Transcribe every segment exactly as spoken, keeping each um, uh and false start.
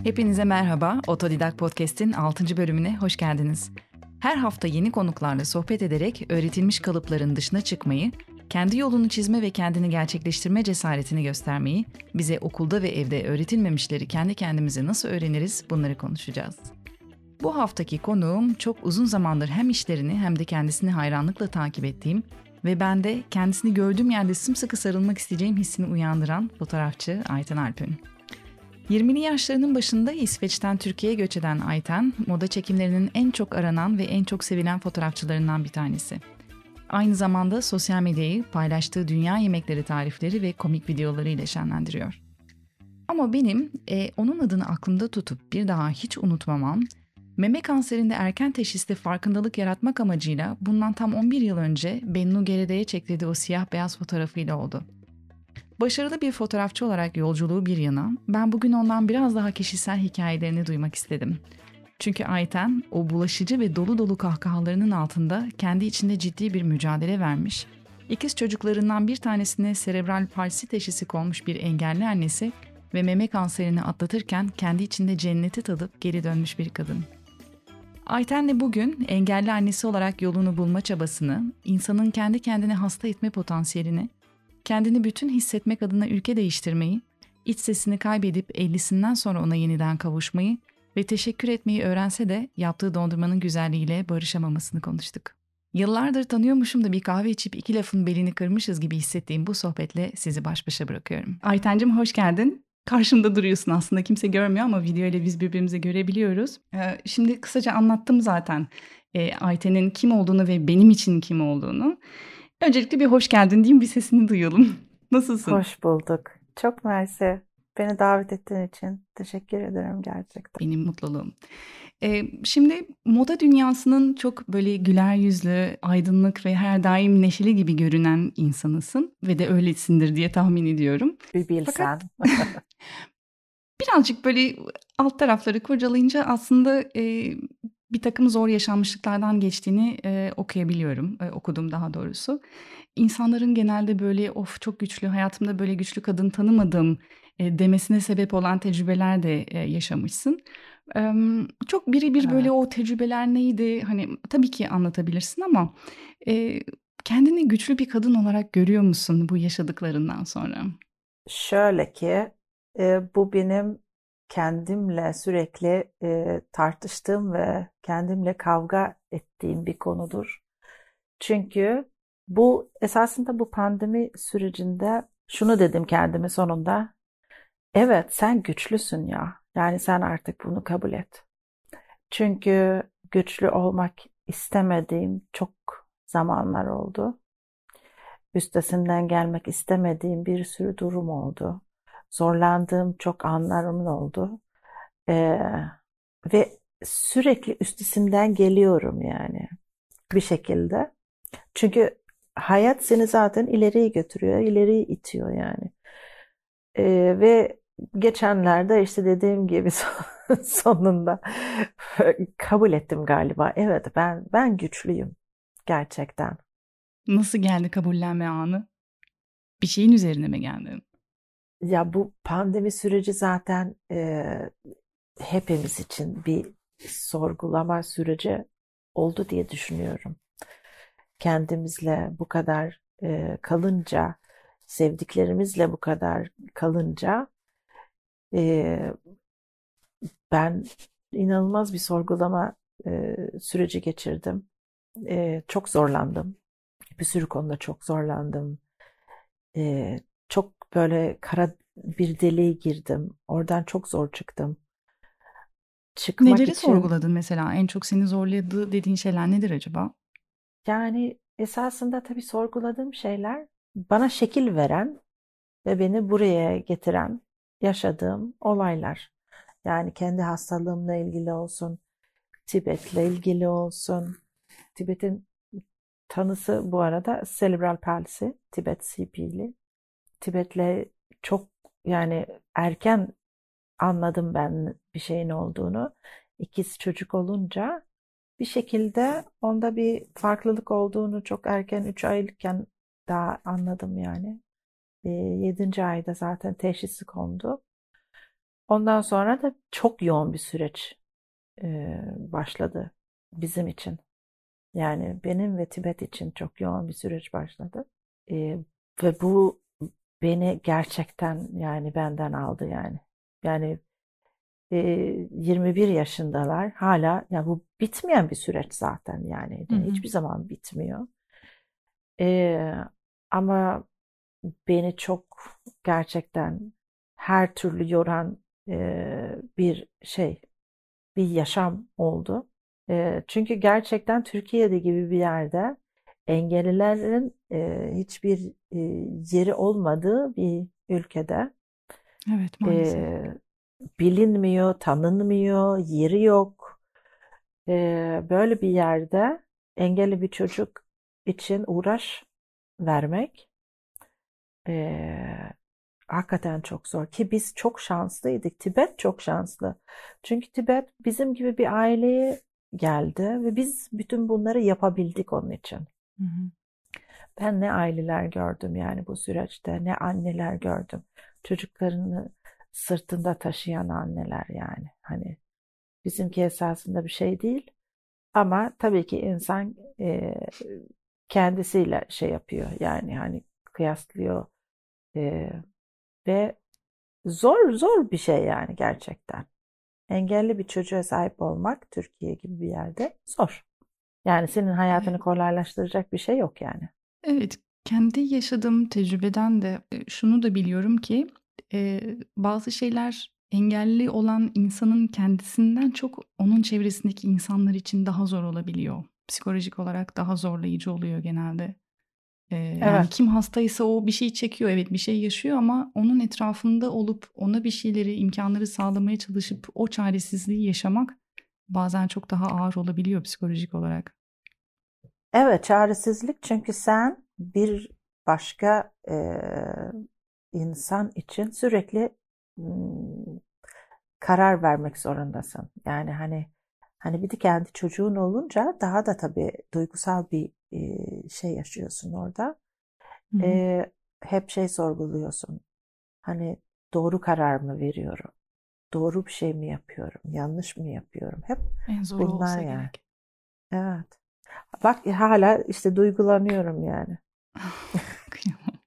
Hepinize merhaba, Otodidak Podcast'in altıncı bölümüne hoş geldiniz. Her hafta yeni konuklarla sohbet ederek öğretilmiş kalıpların dışına çıkmayı, kendi yolunu çizme ve kendini gerçekleştirme cesaretini göstermeyi, bize okulda ve evde öğretilmemişleri kendi kendimize nasıl öğreniriz bunları konuşacağız. Bu haftaki konuğum çok uzun zamandır hem işlerini hem de kendisini hayranlıkla takip ettiğim ve ben de kendisini gördüğüm yerde sımsıkı sarılmak isteyeceğim hissini uyandıran fotoğrafçı Ayten Alpün. yirmili yaşlarının başında İsveç'ten Türkiye'ye göç eden Ayten, moda çekimlerinin en çok aranan ve en çok sevilen fotoğrafçılarından bir tanesi. Aynı zamanda sosyal medyayı paylaştığı dünya yemekleri tarifleri ve komik videolarıyla şenlendiriyor. Ama benim e, onun adını aklımda tutup bir daha hiç unutmamam, meme kanserinde erken teşhiste farkındalık yaratmak amacıyla bundan tam on bir yıl önce Bennu Gerede'ye çektirdiği o siyah beyaz fotoğrafıyla oldu. Başarılı bir fotoğrafçı olarak yolculuğu bir yana, ben bugün ondan biraz daha kişisel hikayelerini duymak istedim. Çünkü Ayten, o bulaşıcı ve dolu dolu kahkahalarının altında kendi içinde ciddi bir mücadele vermiş, ikiz çocuklarından bir tanesine serebral palsi teşhisi konmuş bir engelli annesi ve meme kanserini atlatırken kendi içinde cenneti tadıp geri dönmüş bir kadın. Ayten'le bugün engelli annesi olarak yolunu bulma çabasını, insanın kendi kendine hasta etme potansiyelini, kendini bütün hissetmek adına ülke değiştirmeyi, iç sesini kaybedip ellisinden sonra ona yeniden kavuşmayı ve teşekkür etmeyi öğrense de yaptığı dondurmanın güzelliğiyle barışamamasını konuştuk. Yıllardır tanıyormuşum da bir kahve içip iki lafın belini kırmışız gibi hissettiğim bu sohbetle sizi baş başa bırakıyorum. Aytencim hoş geldin. Karşımda duruyorsun aslında, kimse görmüyor ama video ile biz birbirimizi görebiliyoruz. Ee, şimdi kısaca anlattım zaten e, Ayten'in kim olduğunu ve benim için kim olduğunu. Öncelikle bir hoş geldin diyeyim, bir sesini duyalım. Nasılsın? Hoş bulduk. Çok mersi. Beni davet ettiğin için teşekkür ederim gerçekten. Benim mutluluğum. Ee, şimdi moda dünyasının çok böyle güler yüzlü, aydınlık ve her daim neşeli gibi görünen insanısın. Ve de öylesindir diye tahmin ediyorum. Bir bilsen. Fakat birazcık böyle alt tarafları kurcalayınca aslında e, bir takım zor yaşanmışlıklardan geçtiğini e, okuyabiliyorum, e, okudum daha doğrusu. İnsanların genelde böyle of çok güçlü, hayatımda böyle güçlü kadın tanımadım e, demesine sebep olan tecrübeler de e, yaşamışsın. E, çok birebir böyle Evet. o tecrübeler neydi? Hani tabii ki anlatabilirsin ama e, kendini güçlü bir kadın olarak görüyor musun bu yaşadıklarından sonra? Şöyle ki e, bu benim kendimle sürekli e, tartıştığım ve kendimle kavga ettiğim bir konudur. Çünkü bu esasında bu pandemi sürecinde şunu dedim kendime sonunda. Evet, sen güçlüsün ya. Yani sen artık bunu kabul et. Çünkü güçlü olmak istemediğim çok zamanlar oldu. Üstesinden gelmek istemediğim bir sürü durum oldu. Zorlandığım çok anlarım oldu. Ee, ve sürekli üstesinden geliyorum yani bir şekilde. Çünkü hayat seni zaten ileriye götürüyor, ileriye itiyor yani. Ee, ve geçenlerde işte dediğim gibi sonunda kabul ettim galiba. Evet, ben ben güçlüyüm gerçekten. Nasıl geldi kabullenme anı? Bir şeyin üzerine mi geldin? Ya bu pandemi süreci zaten e, hepimiz için bir sorgulama süreci oldu diye düşünüyorum. Kendimizle bu kadar e, kalınca, sevdiklerimizle bu kadar kalınca e, ben inanılmaz bir sorgulama e, süreci geçirdim. E, çok zorlandım. Bir sürü konuda çok zorlandım. E, çok böyle kara bir deliğe girdim. Oradan çok zor çıktım. Çıkmak Neleri için sorguladın mesela? En çok seni zorladı dediğin şeyler nedir acaba? yani esasında tabii sorguladığım şeyler bana şekil veren ve beni buraya getiren yaşadığım olaylar. Yani kendi hastalığımla ilgili olsun, Tibet'le ilgili olsun. Tibet'in tanısı bu arada serebral palsi, Tibet C P'li. Tibet'le çok yani erken anladım ben bir şeyin olduğunu. İkiz çocuk olunca bir şekilde onda bir farklılık olduğunu çok erken üç aylıkken daha anladım yani. E, yedinci ayda zaten teşhisi kondu. Ondan sonra da çok yoğun bir süreç e, başladı bizim için. Yani benim ve Tibet için çok yoğun bir süreç başladı. E, ve bu beni gerçekten yani benden aldı yani. Yani e, yirmi bir yaşındalar hala, ya bu bitmeyen bir süreç zaten yani. Hı Yani hı. hiçbir zaman bitmiyor. E, ama beni çok gerçekten her türlü yoran e, bir şey, bir yaşam oldu. E, çünkü gerçekten Türkiye'de gibi bir yerde engellilerin e, hiçbir e, yeri olmadığı bir ülkede Evet, maalesef. e, bilinmiyor, tanınmıyor, yeri yok. E, böyle bir yerde engelli bir çocuk için uğraş vermek e, hakikaten çok zor, ki biz çok şanslıydık. Tibet çok şanslı. Çünkü Tibet bizim gibi bir aileye geldi ve biz bütün bunları yapabildik onun için. Hı hı. Ben ne aileler gördüm yani bu süreçte, ne anneler gördüm. Çocuklarını sırtında taşıyan anneler yani. Hani bizimki esasında bir şey değil. Ama tabii ki insan e, kendisiyle şey yapıyor. Yani hani kıyaslıyor e, ve zor zor bir şey yani gerçekten. Engelli bir çocuğa sahip olmak Türkiye gibi bir yerde zor. Yani senin hayatını kolaylaştıracak bir şey yok yani. Evet, kendi yaşadığım tecrübeden de e, şunu da biliyorum ki e, bazı şeyler engelli olan insanın kendisinden çok onun çevresindeki insanlar için daha zor olabiliyor. Psikolojik olarak daha zorlayıcı oluyor genelde. E, yani Evet. kim hastaysa o bir şey çekiyor, evet bir şey yaşıyor ama onun etrafında olup ona bir şeyleri, imkanları sağlamaya çalışıp o çaresizliği yaşamak bazen çok daha ağır olabiliyor psikolojik olarak. Evet, çaresizlik, çünkü sen bir başka e, insan için sürekli hmm, karar vermek zorundasın. Yani hani hani bir de kendi çocuğun olunca daha da tabii duygusal bir e, şey yaşıyorsun orada. Hı hı. E, hep şey sorguluyorsun. Hani doğru karar mı veriyorum? Doğru bir şey mi yapıyorum? Yanlış mı yapıyorum? Hep En zoru bunlar olsa yani. gerek. Evet. Bak hala işte duygulanıyorum yani. Kıyamam.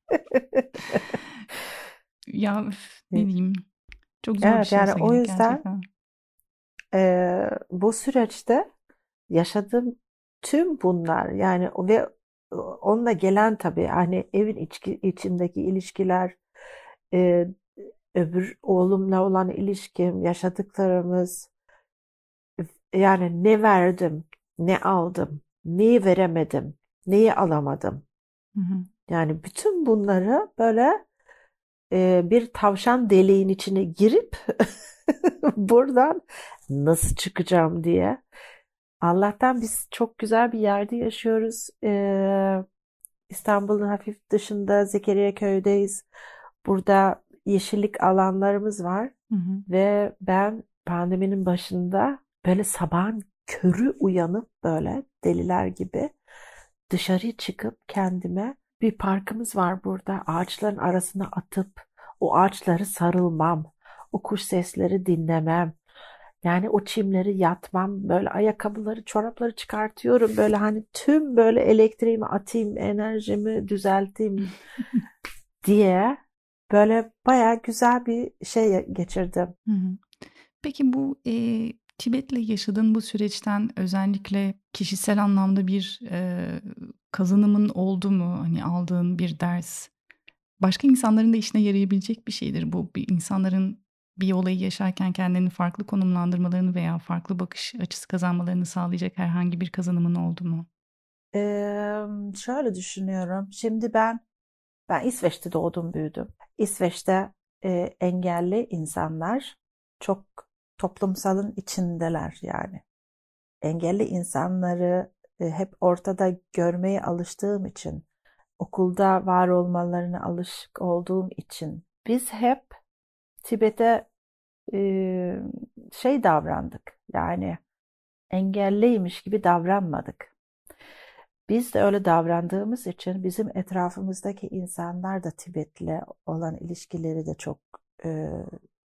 Ya üf, ne diyeyim? Çok zor bir Evet, şey yani olsa o gerek yüzden gerçekten. e, bu süreçte yaşadığım tüm bunlar yani, ve onunla gelen tabii hani evin içki, içindeki ilişkiler, e, öbür oğlumla olan ilişkim, yaşadıklarımız, yani ne verdim, ne aldım, neyi veremedim, neyi alamadım. Hı hı. Yani bütün bunları böyle e, bir tavşan deliğin içine girip buradan nasıl çıkacağım diye. Allah'tan biz çok güzel bir yerde yaşıyoruz. Ee, İstanbul'un hafif dışında Zekeriya köydeyiz. Burada yeşillik alanlarımız var Hı hı. ve ben pandeminin başında böyle sabahın körü uyanıp böyle deliler gibi dışarı çıkıp kendime, bir parkımız var burada, ağaçların arasına atıp o ağaçları sarılmam, o kuş sesleri dinlemem. Yani o çimleri yatmam, böyle ayakkabıları, çorapları çıkartıyorum. Böyle hani tüm böyle elektriğimi atayım, enerjimi düzelteyim diye böyle bayağı güzel bir şey geçirdim. Hı hı. Peki bu e, Tibet'le yaşadığın bu süreçten özellikle kişisel anlamda bir e, kazanımın oldu mu? Hani aldığın bir ders. Başka insanların da işine yarayabilecek bir şeydir bu. Bir insanların bir olayı yaşarken kendini farklı konumlandırmalarını veya farklı bakış açısı kazanmalarını sağlayacak herhangi bir kazanımın oldu mu? Ee, şöyle düşünüyorum. Şimdi ben ben İsveç'te doğdum, büyüdüm. İsveç'te e, engelli insanlar çok toplumsalın içindeler yani. Engelli insanları e, hep ortada görmeye alıştığım için, okulda var olmalarına alışık olduğum için biz hep Tibet'e e, şey davrandık. Yani engelliymiş gibi davranmadık. Biz de öyle davrandığımız için bizim etrafımızdaki insanlar da Tibet'le olan ilişkileri de çok e,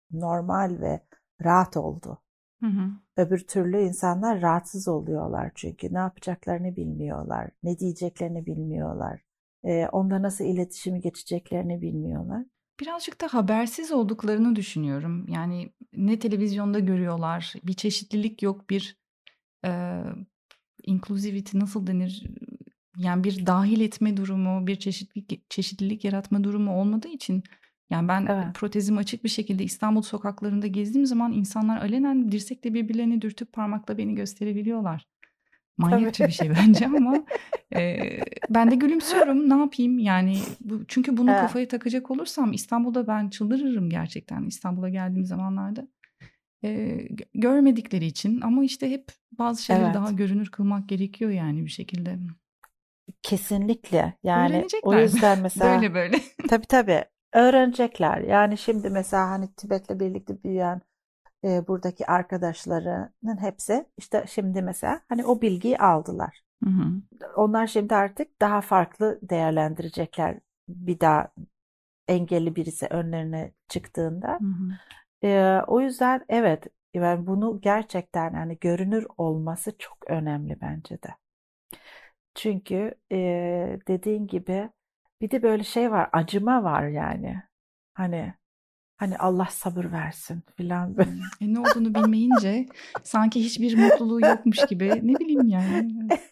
normal ve rahat oldu. Hı hı. Öbür türlü insanlar rahatsız oluyorlar çünkü ne yapacaklarını bilmiyorlar, ne diyeceklerini bilmiyorlar, e, onda nasıl iletişimi geçeceklerini bilmiyorlar. Birazcık da habersiz olduklarını düşünüyorum. Yani ne televizyonda görüyorlar, bir çeşitlilik yok, bir e, inclusivity nasıl denir? Yani bir dahil etme durumu, bir çeşitlilik, çeşitlilik yaratma durumu olmadığı için yani ben Evet. protezim açık bir şekilde İstanbul sokaklarında gezdiğim zaman insanlar alenen dirsekle birbirlerini dürtüp parmakla beni gösterebiliyorlar. Manyakça Tabii. bir şey bence ama e, ben de gülümsüyorum. Ne yapayım? Yani bu, çünkü bunu Evet. kafaya takacak olursam İstanbul'da ben çıldırırım gerçekten. İstanbul'a geldiğim zamanlarda e, görmedikleri için ama işte hep bazı şeyleri daha Evet. görünür kılmak gerekiyor yani bir şekilde. Kesinlikle. Yani o Öğrenecekler yüzden mesela böyle böyle. tabii tabii öğrenecekler. Yani şimdi mesela hani Tibet'le birlikte büyüyen e, buradaki arkadaşlarının hepsi işte şimdi mesela hani o bilgiyi aldılar. Hı hı. Onlar şimdi artık daha farklı değerlendirecekler bir daha engelli birisi önlerine çıktığında. Hı hı. E, o yüzden evet yani bunu gerçekten hani görünür olması çok önemli bence de. Çünkü e, dediğin gibi bir de böyle şey var, acıma var yani. Hani hani Allah sabır versin filan. Hmm. E ne olduğunu bilmeyince sanki hiçbir mutluluğu yokmuş gibi ne bileyim yani.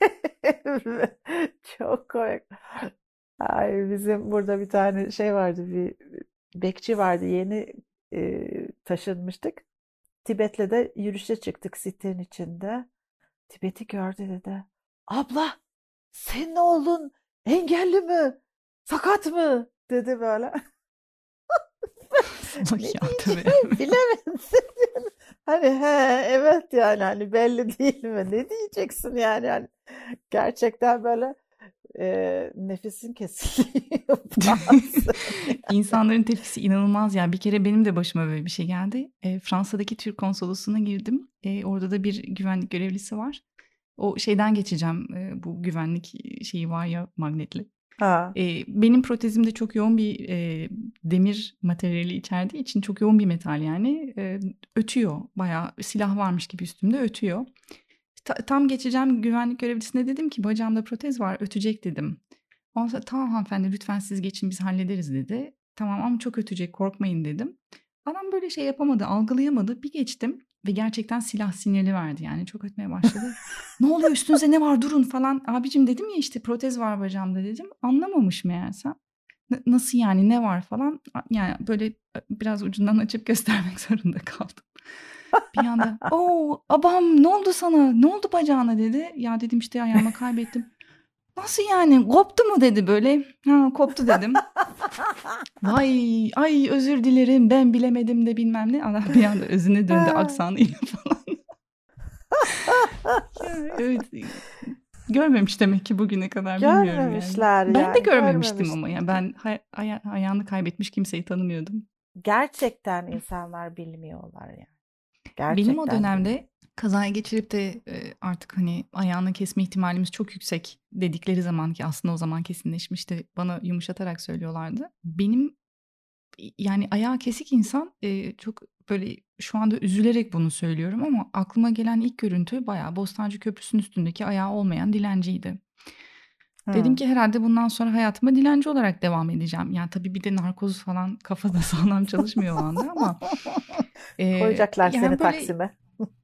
Çok komik. Ay, bizim burada bir tane şey vardı, bir bekçi vardı. Yeni e, taşınmıştık. Tibet'le de yürüyüşe çıktık sitenin içinde. Tibet'i gördü dedi. Abla, senin oğlun engelli mi? Sakat mı? Dedi böyle. Salak Ne ya tabii. diyeceğimi bilemedim. Hani he evet yani hani belli değil mi? Ne diyeceksin yani? Hani gerçekten böyle e, nefesin kesiliyor bazen. İnsanların tepkisi inanılmaz ya. Bir kere benim de başıma böyle bir şey geldi. E, Fransa'daki Türk konsolosluğuna girdim. E, orada da bir güvenlik görevlisi var. O şeyden geçeceğim. E, bu güvenlik şeyi var ya magnetli. Ha. E, benim protezimde çok yoğun bir e, demir materyali içerdiği için çok yoğun bir metal yani. E, ötüyor. Bayağı silah varmış gibi üstümde ötüyor. Ta- tam geçeceğim güvenlik görevlisine dedim ki bacağımda protez var ötecek dedim. Ondan sonra tamam hanımefendi lütfen siz geçin biz hallederiz dedi. Tamam ama çok ötecek korkmayın dedim. Adam böyle şey yapamadı algılayamadı bir geçtim ve gerçekten silah sinyali verdi yani çok ötmeye başladı. Ne oluyor üstünüze ne var durun falan. Abicim dedim ya işte protez var bacağımda dedim. Anlamamış meğersem. N- nasıl yani ne var falan. Yani böyle biraz ucundan açıp göstermek zorunda kaldım. Bir anda "Oo abam ne oldu sana? Ne oldu bacağına?" dedi. Ya dedim işte ayağımı kaybettim. "Nasıl yani? Koptu mu?" dedi böyle. "Ha koptu" dedim. "Vay ay özür dilerim ben bilemedim de bilmem ne." Adam bir anda özüne döndü aksanıyla falan. Ya, evet görmemiş demek ki bugüne kadar bilmiyorum yani. Görmemişler Ben de yani görmemiştim görmemiş. ama ya ben hay- aya- ayağını kaybetmiş kimseyi tanımıyordum. Gerçekten insanlar bilmiyorlar yani. Benim o Gerçekten bilmiyor. dönemde kazaya geçirip de e, artık hani ayağını kesme ihtimalimiz çok yüksek dedikleri zaman ki aslında o zaman kesinleşmişti bana yumuşatarak söylüyorlardı. Benim yani ayağı kesik insan e, çok böyle şu anda üzülerek bunu söylüyorum ama aklıma gelen ilk görüntü bayağı Bostancı Köprüsü'nün üstündeki ayağı olmayan dilenciydi. Dedim Hı. ki herhalde bundan sonra hayatıma dilenci olarak devam edeceğim. Yani tabii bir de narkoz falan kafada sağlam çalışmıyor o anda ama e, Koyacaklar seni yani böyle Taksim'e.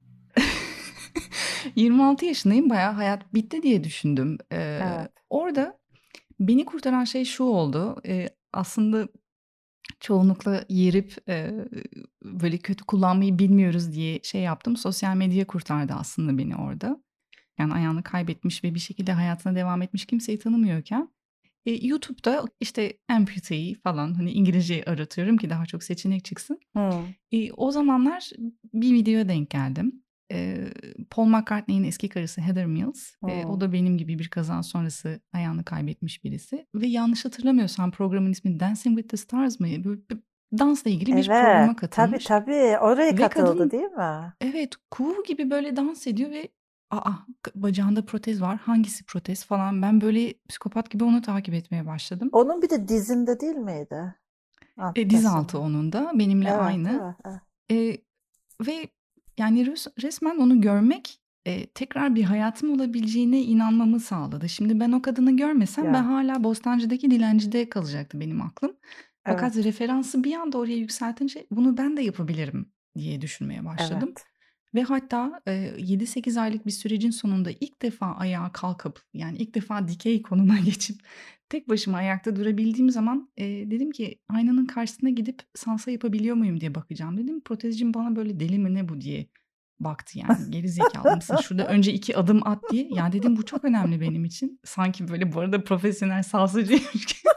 yirmi altı yaşındayım bayağı hayat bitti diye düşündüm. Ee, Evet. orada beni kurtaran şey şu oldu. Ee, aslında çoğunlukla yerip e, böyle kötü kullanmayı bilmiyoruz diye şey yaptım. Sosyal medya kurtardı aslında beni orada. Yani ayağını kaybetmiş ve bir şekilde hayatına devam etmiş kimseyi tanımıyorken. E, YouTube'da işte amputee falan hani İngilizce aratıyorum ki daha çok seçenek çıksın. Hı. E, o zamanlar bir videoya denk geldim. E, Paul McCartney'in eski karısı Heather Mills. E, o Hı. da benim gibi bir kaza sonrası ayağını kaybetmiş birisi. Ve yanlış hatırlamıyorsam programın ismi Dancing with the Stars mı? Böyle bir dansla ilgili bir Evet. programa Tabii katılmış. tabii. Oraya Ve katıldı kadın değil mi? evet kuğu gibi böyle dans ediyor ve aa bacağında protez var. Hangisi protez falan. Ben böyle psikopat gibi onu takip etmeye başladım. Onun bir de dizinde değil miydi? alt E, diz kısmı. altı onun da benimle Evet, aynı. evet, evet. E, ve yani res- resmen onu görmek e, tekrar bir hayatım olabileceğine inanmamı sağladı. Şimdi ben o kadını görmesem ben Ya, hala Bostancı'daki dilencide kalacaktı benim aklım. Fakat evet, referansı bir anda oraya yükseltince bunu ben de yapabilirim diye düşünmeye başladım. evet. Ve hatta e, yedi sekiz aylık bir sürecin sonunda ilk defa ayağa kalkıp yani ilk defa dikey konuma geçip tek başıma ayakta durabildiğim zaman e, dedim ki aynanın karşısına gidip salsa yapabiliyor muyum diye bakacağım dedim. Protezcim bana böyle deli mi ne bu diye baktı yani geri zekalı mısın şurada önce iki adım at diye. Ya dedim bu çok önemli benim için. Sanki böyle bu arada profesyonel salsacıymış gibi.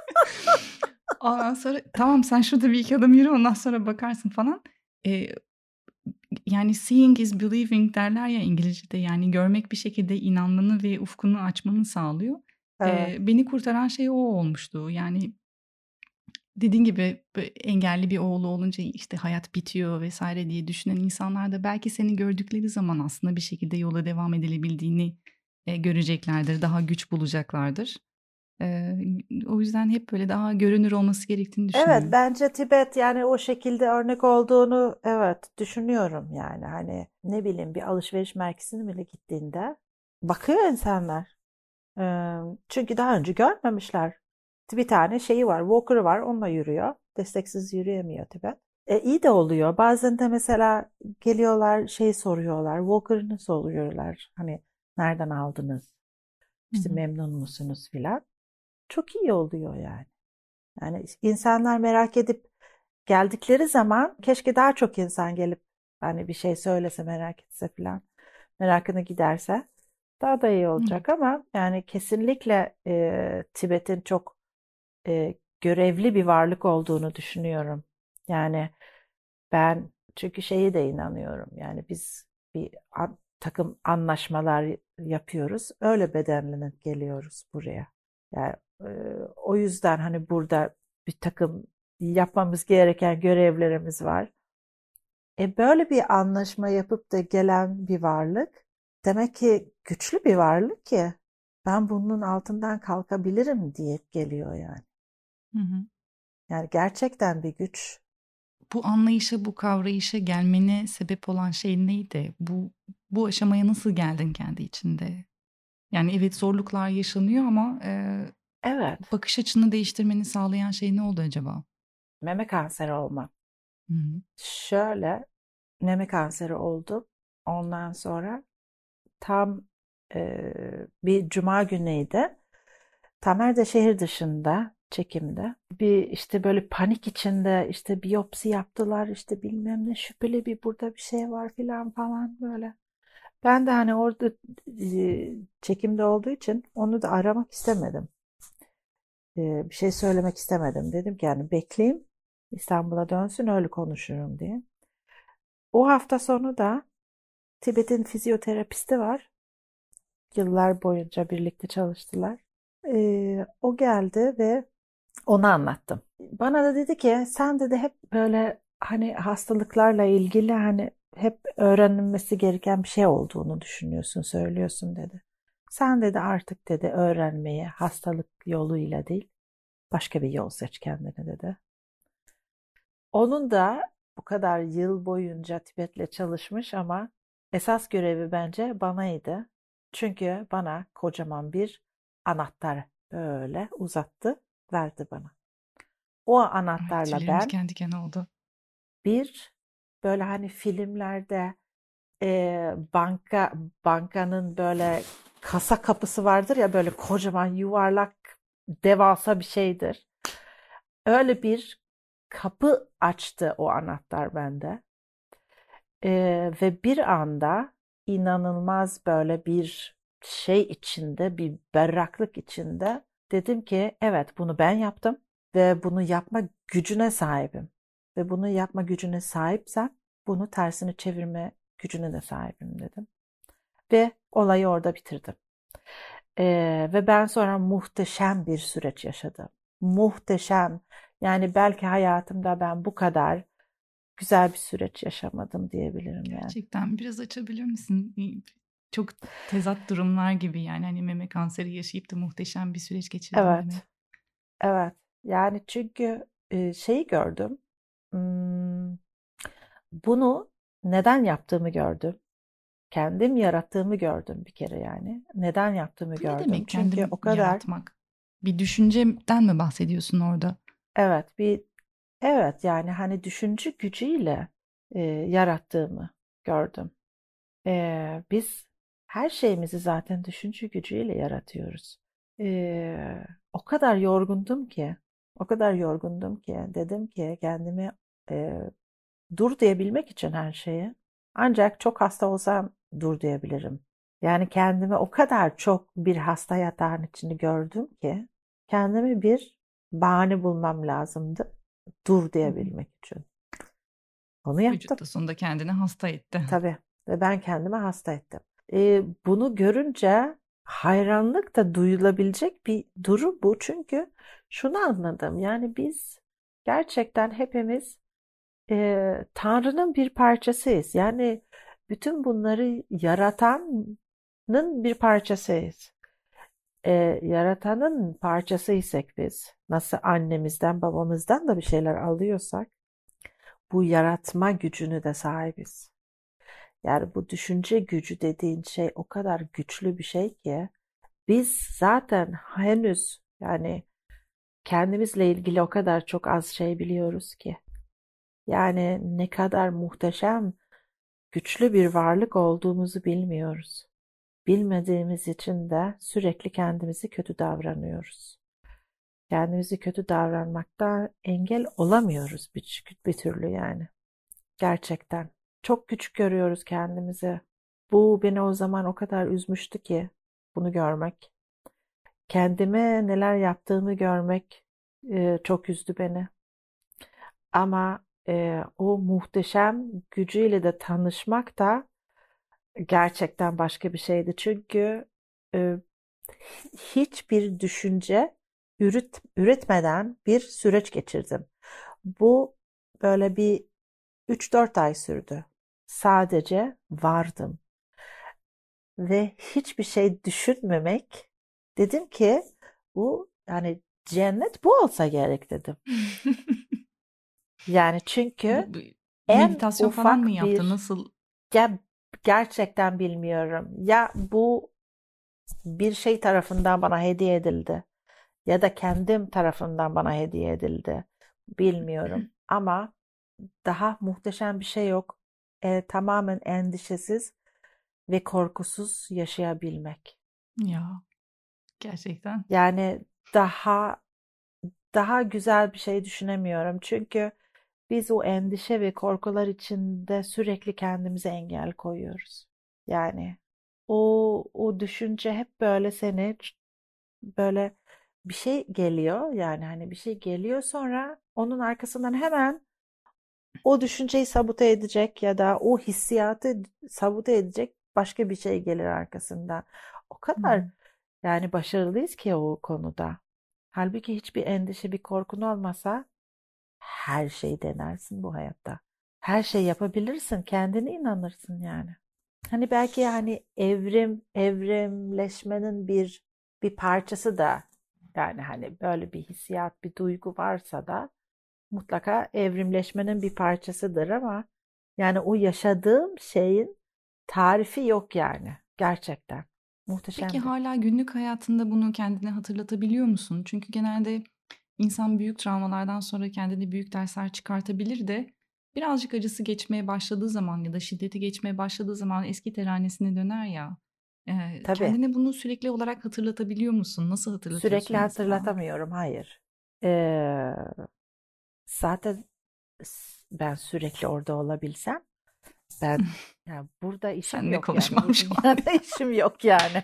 Ondan sonra tamam sen şurada bir iki adım yürü ondan sonra bakarsın falan. E, yani seeing is believing derler ya İngilizce'de yani görmek bir şekilde inanmanı ve ufkunu açmanı sağlıyor. Evet. Ee, beni kurtaran şey o olmuştu. Yani dediğin gibi engelli bir oğlu olunca işte hayat bitiyor vesaire diye düşünen insanlar da belki seni gördükleri zaman aslında bir şekilde yola devam edilebildiğini e, göreceklerdir, daha güç bulacaklardır. Ee, o yüzden hep böyle daha görünür olması gerektiğini Evet, düşünüyorum. bence Tibet yani o şekilde örnek olduğunu evet düşünüyorum yani hani ne bileyim bir alışveriş merkezine bile gittiğinde bakıyor insanlar. Ee, çünkü daha önce görmemişler. Bir tane şeyi var, walker'ı var, onunla yürüyor. Desteksiz yürüyemiyor Tibet. E, iyi de oluyor. Bazen de mesela geliyorlar şey soruyorlar, walker'ı nasıl oluyorlar? Hani nereden aldınız? Hı İşte hı. memnun musunuz filan. Çok iyi oluyor yani. Yani insanlar merak edip geldikleri zaman keşke daha çok insan gelip hani bir şey söylese merak etse filan merakını giderse daha da iyi olacak Evet. ama yani kesinlikle e, Tibet'in çok e, görevli bir varlık olduğunu düşünüyorum. Yani ben çünkü şeyi de inanıyorum yani biz bir an, takım anlaşmalar yapıyoruz öyle bedenlenip geliyoruz buraya. Yani e, o yüzden hani burada bir takım yapmamız gereken görevlerimiz var. E böyle bir anlaşma yapıp da gelen bir varlık demek ki güçlü bir varlık ki ben bunun altından kalkabilirim diye geliyor yani. Hı hı. Yani gerçekten bir güç. Bu anlayışa, bu kavrayışa gelmene sebep olan şey neydi? Bu bu aşamaya nasıl geldin kendi içinde? Yani evet zorluklar yaşanıyor ama e, Evet, bakış açını değiştirmeni sağlayan şey ne oldu acaba? meme kanseri olma. Hı hı. Şöyle meme kanseri oldu. Ondan sonra tam e, bir cuma güneydi. Tamer de şehir dışında çekimde. Bir işte böyle panik içinde işte biyopsi yaptılar işte bilmem ne şüpheli bir burada bir şey var filan falan böyle. Ben de hani orada e, çekimde olduğu için onu da aramak istemedim. E, bir şey söylemek istemedim. Dedim ki yani bekleyeyim İstanbul'a dönsün öyle konuşurum diye. O hafta sonu da Tibet'in fizyoterapisti var. Yıllar boyunca birlikte çalıştılar. E, o geldi ve onu anlattım. Bana da dedi ki sen dedi hep böyle hani hastalıklarla ilgili hani hep öğrenilmesi gereken bir şey olduğunu düşünüyorsun, söylüyorsun dedi. Sen dedi artık dedi öğrenmeye hastalık yoluyla değil başka bir yol seç kendine dedi. Onun da bu kadar yıl boyunca Tibet'le çalışmış ama esas görevi bence banaydı. Çünkü bana kocaman bir anahtar böyle uzattı, verdi bana. O Ay, anahtarla tüylerim ben diken diken oldu. bir böyle hani filmlerde e, banka bankanın böyle kasa kapısı vardır ya böyle kocaman yuvarlak devasa bir şeydir. Öyle bir kapı açtı o anahtar bende. E, ve bir anda inanılmaz böyle bir şey içinde bir berraklık içinde dedim ki evet bunu ben yaptım ve bunu yapma gücüne sahibim. Ve bunu yapma gücüne sahipsem bunu tersini çevirme gücüne de sahibim dedim. Ve olayı orada bitirdim. Ee, ve ben sonra muhteşem bir süreç yaşadım. Muhteşem. Yani belki hayatımda ben bu kadar güzel bir süreç yaşamadım diyebilirim yani. Gerçekten biraz açabilir misin? Çok tezat durumlar gibi yani hani meme kanseri yaşayıp da muhteşem bir süreç geçirdim demek. Evet, evet. Yani çünkü e, şeyi gördüm. Hmm, Bunu neden yaptığımı gördüm. Kendim yarattığımı gördüm bir kere yani. Neden yaptığımı Bu ne gördüm. demek Çünkü kendim o kadar yaratmak? Bir düşünceden mi bahsediyorsun orada? evet bir evet yani hani düşünce gücüyle e, yarattığımı gördüm. E, biz her şeyimizi zaten düşünce gücüyle yaratıyoruz. E, o kadar yorgundum ki, o kadar yorgundum ki dedim ki kendimi e, dur diyebilmek için her şeye. Ancak çok hasta olsam dur diyebilirim. Yani kendimi o kadar çok bir hasta yatağın içinde gördüm ki kendimi bir bahane bulmam lazımdı dur Hı hı. diyebilmek için. Onu yaptım Vücut da sonunda kendini hasta etti. tabii ve ben kendimi hasta ettim. Ee, bunu görünce hayranlık da duyulabilecek bir durum bu çünkü şunu anladım yani biz gerçekten hepimiz e, Tanrı'nın bir parçasıyız. Yani bütün bunları yaratanın bir parçasıyız. E, yaratanın parçasıysak biz, nasıl annemizden babamızdan da bir şeyler alıyorsak, bu yaratma gücünü de sahibiz. Yani bu düşünce gücü dediğin şey o kadar güçlü bir şey ki, biz zaten henüz yani kendimizle ilgili o kadar çok az şey biliyoruz ki. Yani ne kadar muhteşem, güçlü bir varlık olduğumuzu bilmiyoruz. Bilmediğimiz için de sürekli kendimizi kötü davranıyoruz. Kendimizi kötü davranmakta engel olamıyoruz bir, bir türlü yani. Gerçekten. Çok küçük görüyoruz kendimizi. Bu beni o zaman o kadar üzmüştü ki bunu görmek. Kendime neler yaptığımı görmek e, çok üzdü beni. Ama e, o muhteşem gücüyle de tanışmak da gerçekten başka bir şeydi. Çünkü e, hiçbir düşünce üret, üretmeden bir süreç geçirdim. Bu böyle bir üç dört ay sürdü. Sadece vardım ve hiçbir şey düşünmemek. Dedim ki bu yani cennet bu olsa gerek dedim. Yani çünkü Bu, bu en meditasyon falan mı ufak yaptı? bir Nasıl? ya gerçekten bilmiyorum. Ya bu bir şey tarafından bana hediye edildi ya da kendim tarafından bana hediye edildi. Bilmiyorum. Ama daha muhteşem bir şey yok. E, tamamen endişesiz ve korkusuz yaşayabilmek. Ya gerçekten. Yani daha daha güzel bir şey düşünemiyorum. Çünkü biz o endişe ve korkular içinde sürekli kendimize engel koyuyoruz. Yani o o düşünce hep böyle seni böyle bir şey geliyor yani hani bir şey geliyor sonra onun arkasından hemen o düşünceyi sabote edecek ya da o hissiyatı sabote edecek başka bir şey gelir arkasından. O Hı kadar hı. yani başarılıyız ki o konuda. Halbuki hiçbir endişe, bir korkun olmasa her şeyi denersin bu hayatta. Her şey yapabilirsin, kendine inanırsın yani. Hani belki hani evrim, evrimleşmenin bir bir parçası da yani hani böyle bir hissiyat, bir duygu varsa da mutlaka evrimleşmenin bir parçasıdır ama yani o yaşadığım şeyin tarifi yok yani. Gerçekten. Peki Muhteşemdi. hala günlük hayatında bunu kendine hatırlatabiliyor musun? Çünkü genelde insan büyük travmalardan sonra kendine büyük dersler çıkartabilir de birazcık acısı geçmeye başladığı zaman ya da şiddeti geçmeye başladığı zaman eski teranesine döner ya. Eee, Tabii. kendine bunu sürekli olarak hatırlatabiliyor musun? Nasıl Sürekli hatırlatıyorsun mesela? hatırlatamıyorum. Hayır. Ee, zaten ben sürekli orada olabilsem ben ya burada işim Seninle yok yani. konuşmam Bu şu an. dünyada işim yok yani.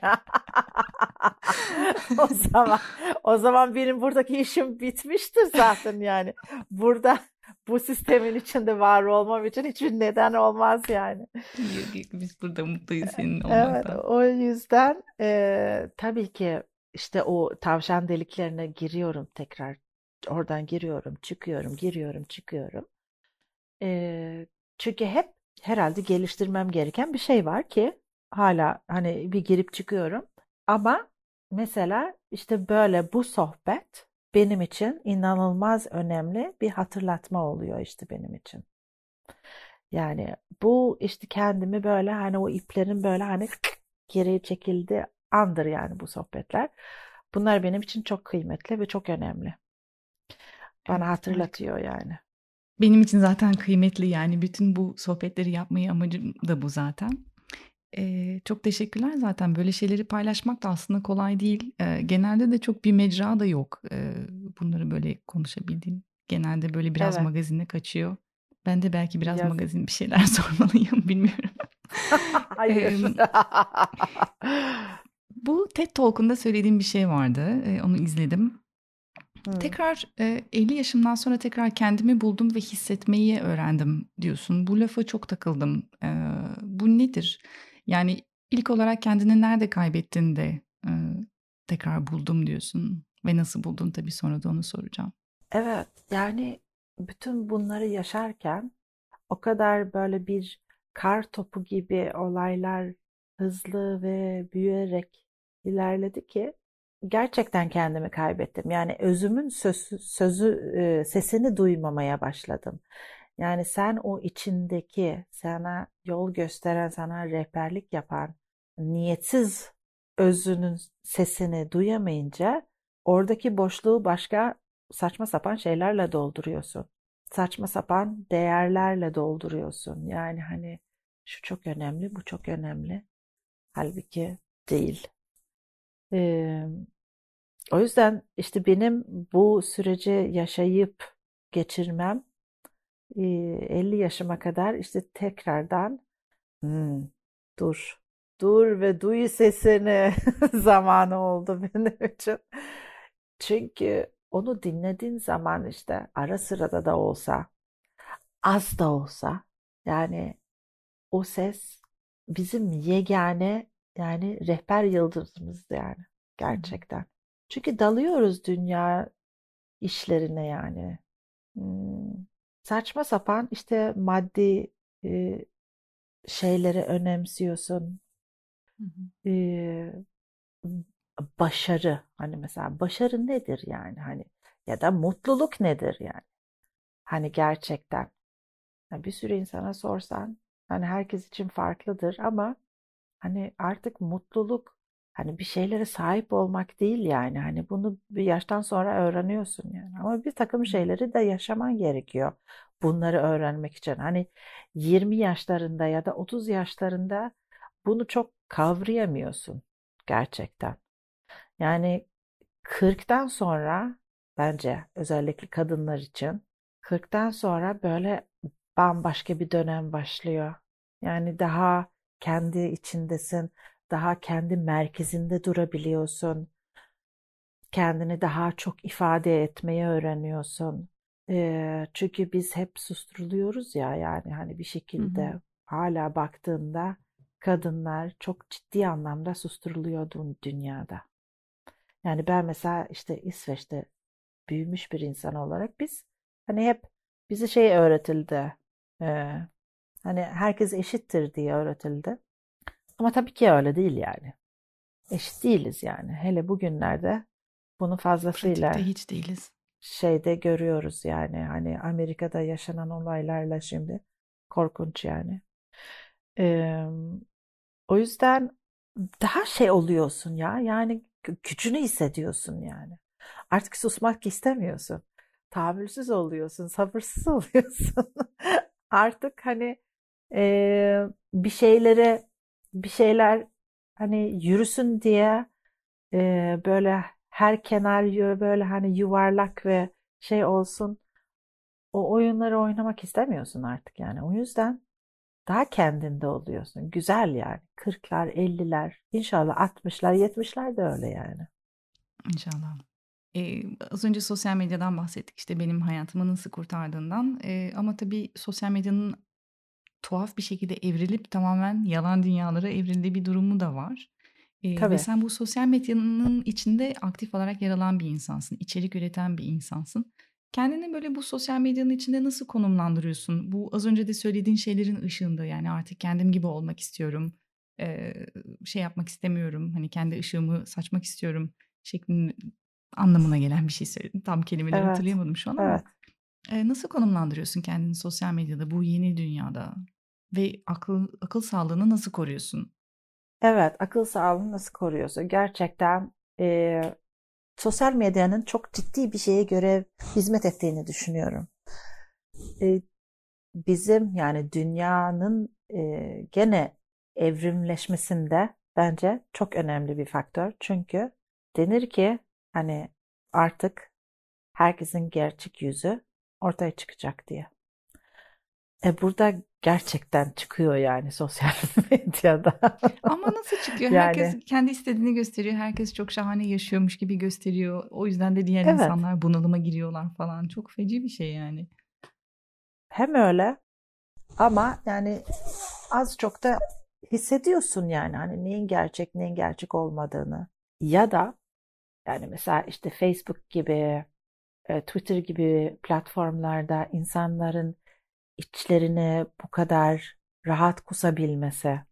O zaman o zaman benim buradaki işim bitmiştir zaten yani. Burada bu sistemin içinde var olmam için hiçbir neden olmaz yani. Yok, yok, biz burada mutluyuz senin Evet, olmaktan. o yüzden e, tabii ki işte o tavşan deliklerine giriyorum tekrar. Oradan giriyorum, çıkıyorum, giriyorum, çıkıyorum. E, çünkü hep herhalde geliştirmem gereken bir şey var ki hala hani bir girip çıkıyorum. Ama mesela işte böyle bu sohbet benim için inanılmaz önemli bir hatırlatma oluyor işte benim için. Yani bu işte kendimi böyle hani o iplerin böyle hani geriye çekildiği andır yani bu sohbetler. Bunlar benim için çok kıymetli ve çok önemli. Bana Evet, harika. hatırlatıyor yani. Benim için zaten kıymetli yani bütün bu sohbetleri yapmayı amacım da bu zaten. Eee, çok teşekkürler zaten böyle şeyleri paylaşmak da aslında kolay değil. Eee, genelde de çok bir mecra da yok eee, bunları böyle konuşabildiğim. Genelde böyle biraz Evet, magazine kaçıyor. Ben de belki biraz yazık. magazin bir şeyler sormalıyım bilmiyorum. Hayır. Emm, bu TED Talk'unda söylediğim bir şey vardı. Eee, onu izledim. Hmm. Tekrar eee, elli yaşımdan sonra tekrar kendimi buldum ve hissetmeyi öğrendim diyorsun. Bu lafa çok takıldım. Eee, bu nedir? Yani ilk olarak kendini nerede kaybettin de eee, tekrar buldum diyorsun ve nasıl buldun tabii sonra da onu soracağım. Evet, yani bütün bunları yaşarken o kadar böyle bir kar topu gibi olaylar hızlı ve büyüyerek ilerledi ki gerçekten kendimi kaybettim. Yani özümün sözü, sözü e, sesini duymamaya başladım. Yani sen o içindeki sana yol gösteren, sana rehberlik yapan niyetsiz özünün sesini duyamayınca oradaki boşluğu başka saçma sapan şeylerle dolduruyorsun. Saçma sapan değerlerle dolduruyorsun. Yani hani şu çok önemli, bu çok önemli. Halbuki değil. Ee, O yüzden işte benim bu süreci yaşayıp geçirmem e, elli yaşıma kadar işte tekrardan "Hmm, dur, dur ve duy sesini" zamanı oldu benim için. Çünkü onu dinlediğin zaman işte ara sırada da olsa, az da olsa yani o ses bizim yegane yani rehber yıldızımız yani Hı hı. gerçekten. Çünkü dalıyoruz dünya işlerine yani. Hmm, saçma sapan işte maddi e, şeyleri önemsiyorsun. Hı hı. E, Başarı hani mesela başarı nedir yani hani ya da mutluluk nedir yani hani gerçekten. Yani bir sürü insana sorsan hani herkes için farklıdır ama hani artık mutluluk hani bir şeylere sahip olmak değil yani hani bunu bir yaştan sonra öğreniyorsun yani ama bir takım şeyleri de yaşaman gerekiyor bunları öğrenmek için. Hani yirmi yaşlarında ya da otuz yaşlarında bunu çok kavrayamıyorsun gerçekten. Yani kırktan sonra bence özellikle kadınlar için kırktan sonra böyle bambaşka bir dönem başlıyor. Yani daha kendi içindesin, daha kendi merkezinde durabiliyorsun. Kendini daha çok ifade etmeyi öğreniyorsun. Ee, çünkü biz hep susturuluyoruz ya yani hani bir Hı hı. şekilde hala baktığında kadınlar çok ciddi anlamda susturuluyor dü- dünyada. Yani ben mesela işte İsveç'te büyümüş bir insan olarak biz hani hep bize şey öğretildi. e, Hani herkes eşittir diye öğretildi. Ama tabii ki öyle değil yani. Eşit değiliz yani. Hele bugünlerde bunu Pratikte fazlasıyla hiç değiliz. şeyde görüyoruz yani. Hani Amerika'da yaşanan olaylarla şimdi korkunç yani. Ee, O yüzden daha şey oluyorsun ya. Yani gücünü hissediyorsun yani. Artık susmak istemiyorsun. Tahammülsüz oluyorsun, sabırsız oluyorsun. Artık hani eee, bir şeylere bir şeyler hani yürüsün diye eee, böyle her kenar yürü böyle hani yuvarlak ve şey olsun. O oyunları oynamak istemiyorsun artık yani. O yüzden daha kendinde oluyorsun. Güzel yani. Kırklar, elliler, inşallah altmışlar, yetmişler de öyle yani. İnşallah. Eee, az önce sosyal medyadan bahsettik işte benim hayatımı nasıl kurtardığından. Eee, ama tabii sosyal medyanın tuhaf bir şekilde evrilip tamamen yalan dünyalara evrildiği bir durumu da var. Eee, ve Tabii. sen bu sosyal medyanın içinde aktif olarak yer alan bir insansın, içerik üreten bir insansın. Kendini böyle bu sosyal medyanın içinde nasıl konumlandırıyorsun? Bu az önce de söylediğin şeylerin ışığında yani artık kendim gibi olmak istiyorum, eee, şey yapmak istemiyorum, hani kendi ışığımı saçmak istiyorum şeklinde anlamına gelen bir şey söyledin. Tam kelimeleri Evet, hatırlayamadım şu an ama evet. e, nasıl konumlandırıyorsun kendini sosyal medyada, bu yeni dünyada ve akıl akıl sağlığını nasıl koruyorsun? Evet, akıl sağlığını nasıl koruyorsun? Gerçekten e, sosyal medyanın çok ciddi bir şeye göre hizmet ettiğini düşünüyorum. E, bizim yani dünyanın e, gene evrimleşmesinde bence çok önemli bir faktör. Çünkü denir ki hani artık herkesin gerçek yüzü ortaya çıkacak diye. E burada gerçekten çıkıyor yani sosyal medyada. Ama nasıl çıkıyor? Herkes Yani kendi istediğini gösteriyor. Herkes çok şahane yaşıyormuş gibi gösteriyor. O yüzden de diğer evet, insanlar bunalıma giriyorlar falan. Çok feci bir şey yani. hem öyle ama yani az çok da hissediyorsun yani hani neyin gerçek neyin gerçek olmadığını. Ya da yani mesela işte Facebook gibi, e, Twitter gibi platformlarda insanların içlerini bu kadar rahat kusabilmesi,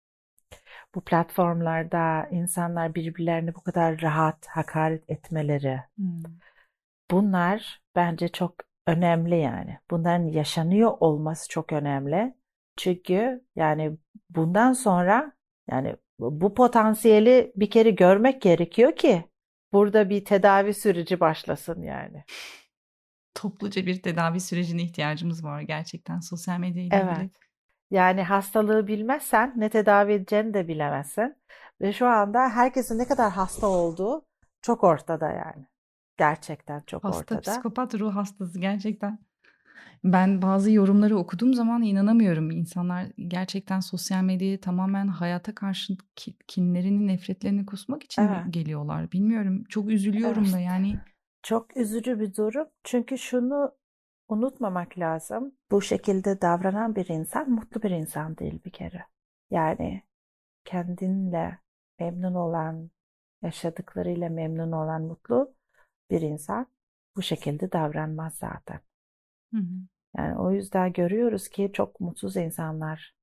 bu platformlarda insanlar birbirlerini bu kadar rahat hakaret etmeleri, Hmm. bunlar bence çok önemli yani. Bunların yaşanıyor olması çok önemli. Çünkü yani bundan sonra yani bu potansiyeli bir kere görmek gerekiyor ki burada bir tedavi süreci başlasın yani. Topluca bir tedavi sürecine ihtiyacımız var gerçekten sosyal medya ile Evet. ilgili. Yani hastalığı bilmezsen ne tedavi edeceğini de bilemezsin. Ve şu anda herkesin ne kadar hasta olduğu çok ortada yani. Gerçekten çok Hasta, ortada. psikopat, ruh hastası gerçekten. Ben bazı yorumları okuduğum zaman inanamıyorum. İnsanlar gerçekten sosyal medyaya tamamen hayata karşı ki- kinlerini, nefretlerini kusmak için mi Evet, geliyorlar? Bilmiyorum. Çok üzülüyorum da evet. yani. Çok üzücü bir durum. Çünkü şunu unutmamak lazım. Bu şekilde davranan bir insan mutlu bir insan değil bir kere. Yani kendinle memnun olan, yaşadıklarıyla memnun olan mutlu bir insan bu şekilde davranmaz zaten. Hı hı. Yani o yüzden görüyoruz ki çok mutsuz insanlar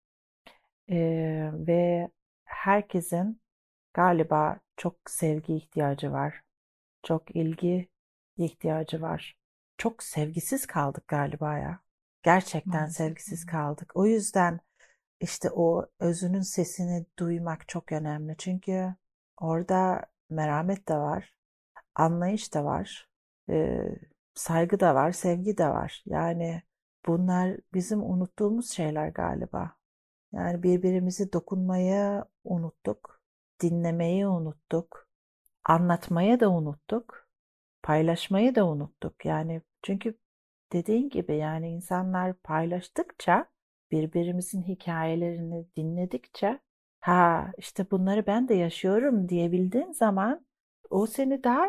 eee, ve herkesin galiba çok sevgi ihtiyacı var. Çok ilgi ihtiyacı var. Çok sevgisiz kaldık galiba ya. Gerçekten Maalesef. sevgisiz kaldık. O yüzden işte o özünün sesini duymak çok önemli. Çünkü orada merhamet de var, anlayış da var, e, saygı da var, sevgi de var. Yani bunlar bizim unuttuğumuz şeyler galiba. Yani birbirimizi dokunmayı unuttuk, dinlemeyi unuttuk, anlatmayı da unuttuk, paylaşmayı da unuttuk. Yani çünkü dediğin gibi yani insanlar paylaştıkça, birbirimizin hikayelerini dinledikçe, ha işte bunları ben de yaşıyorum diyebildiğin zaman o seni daha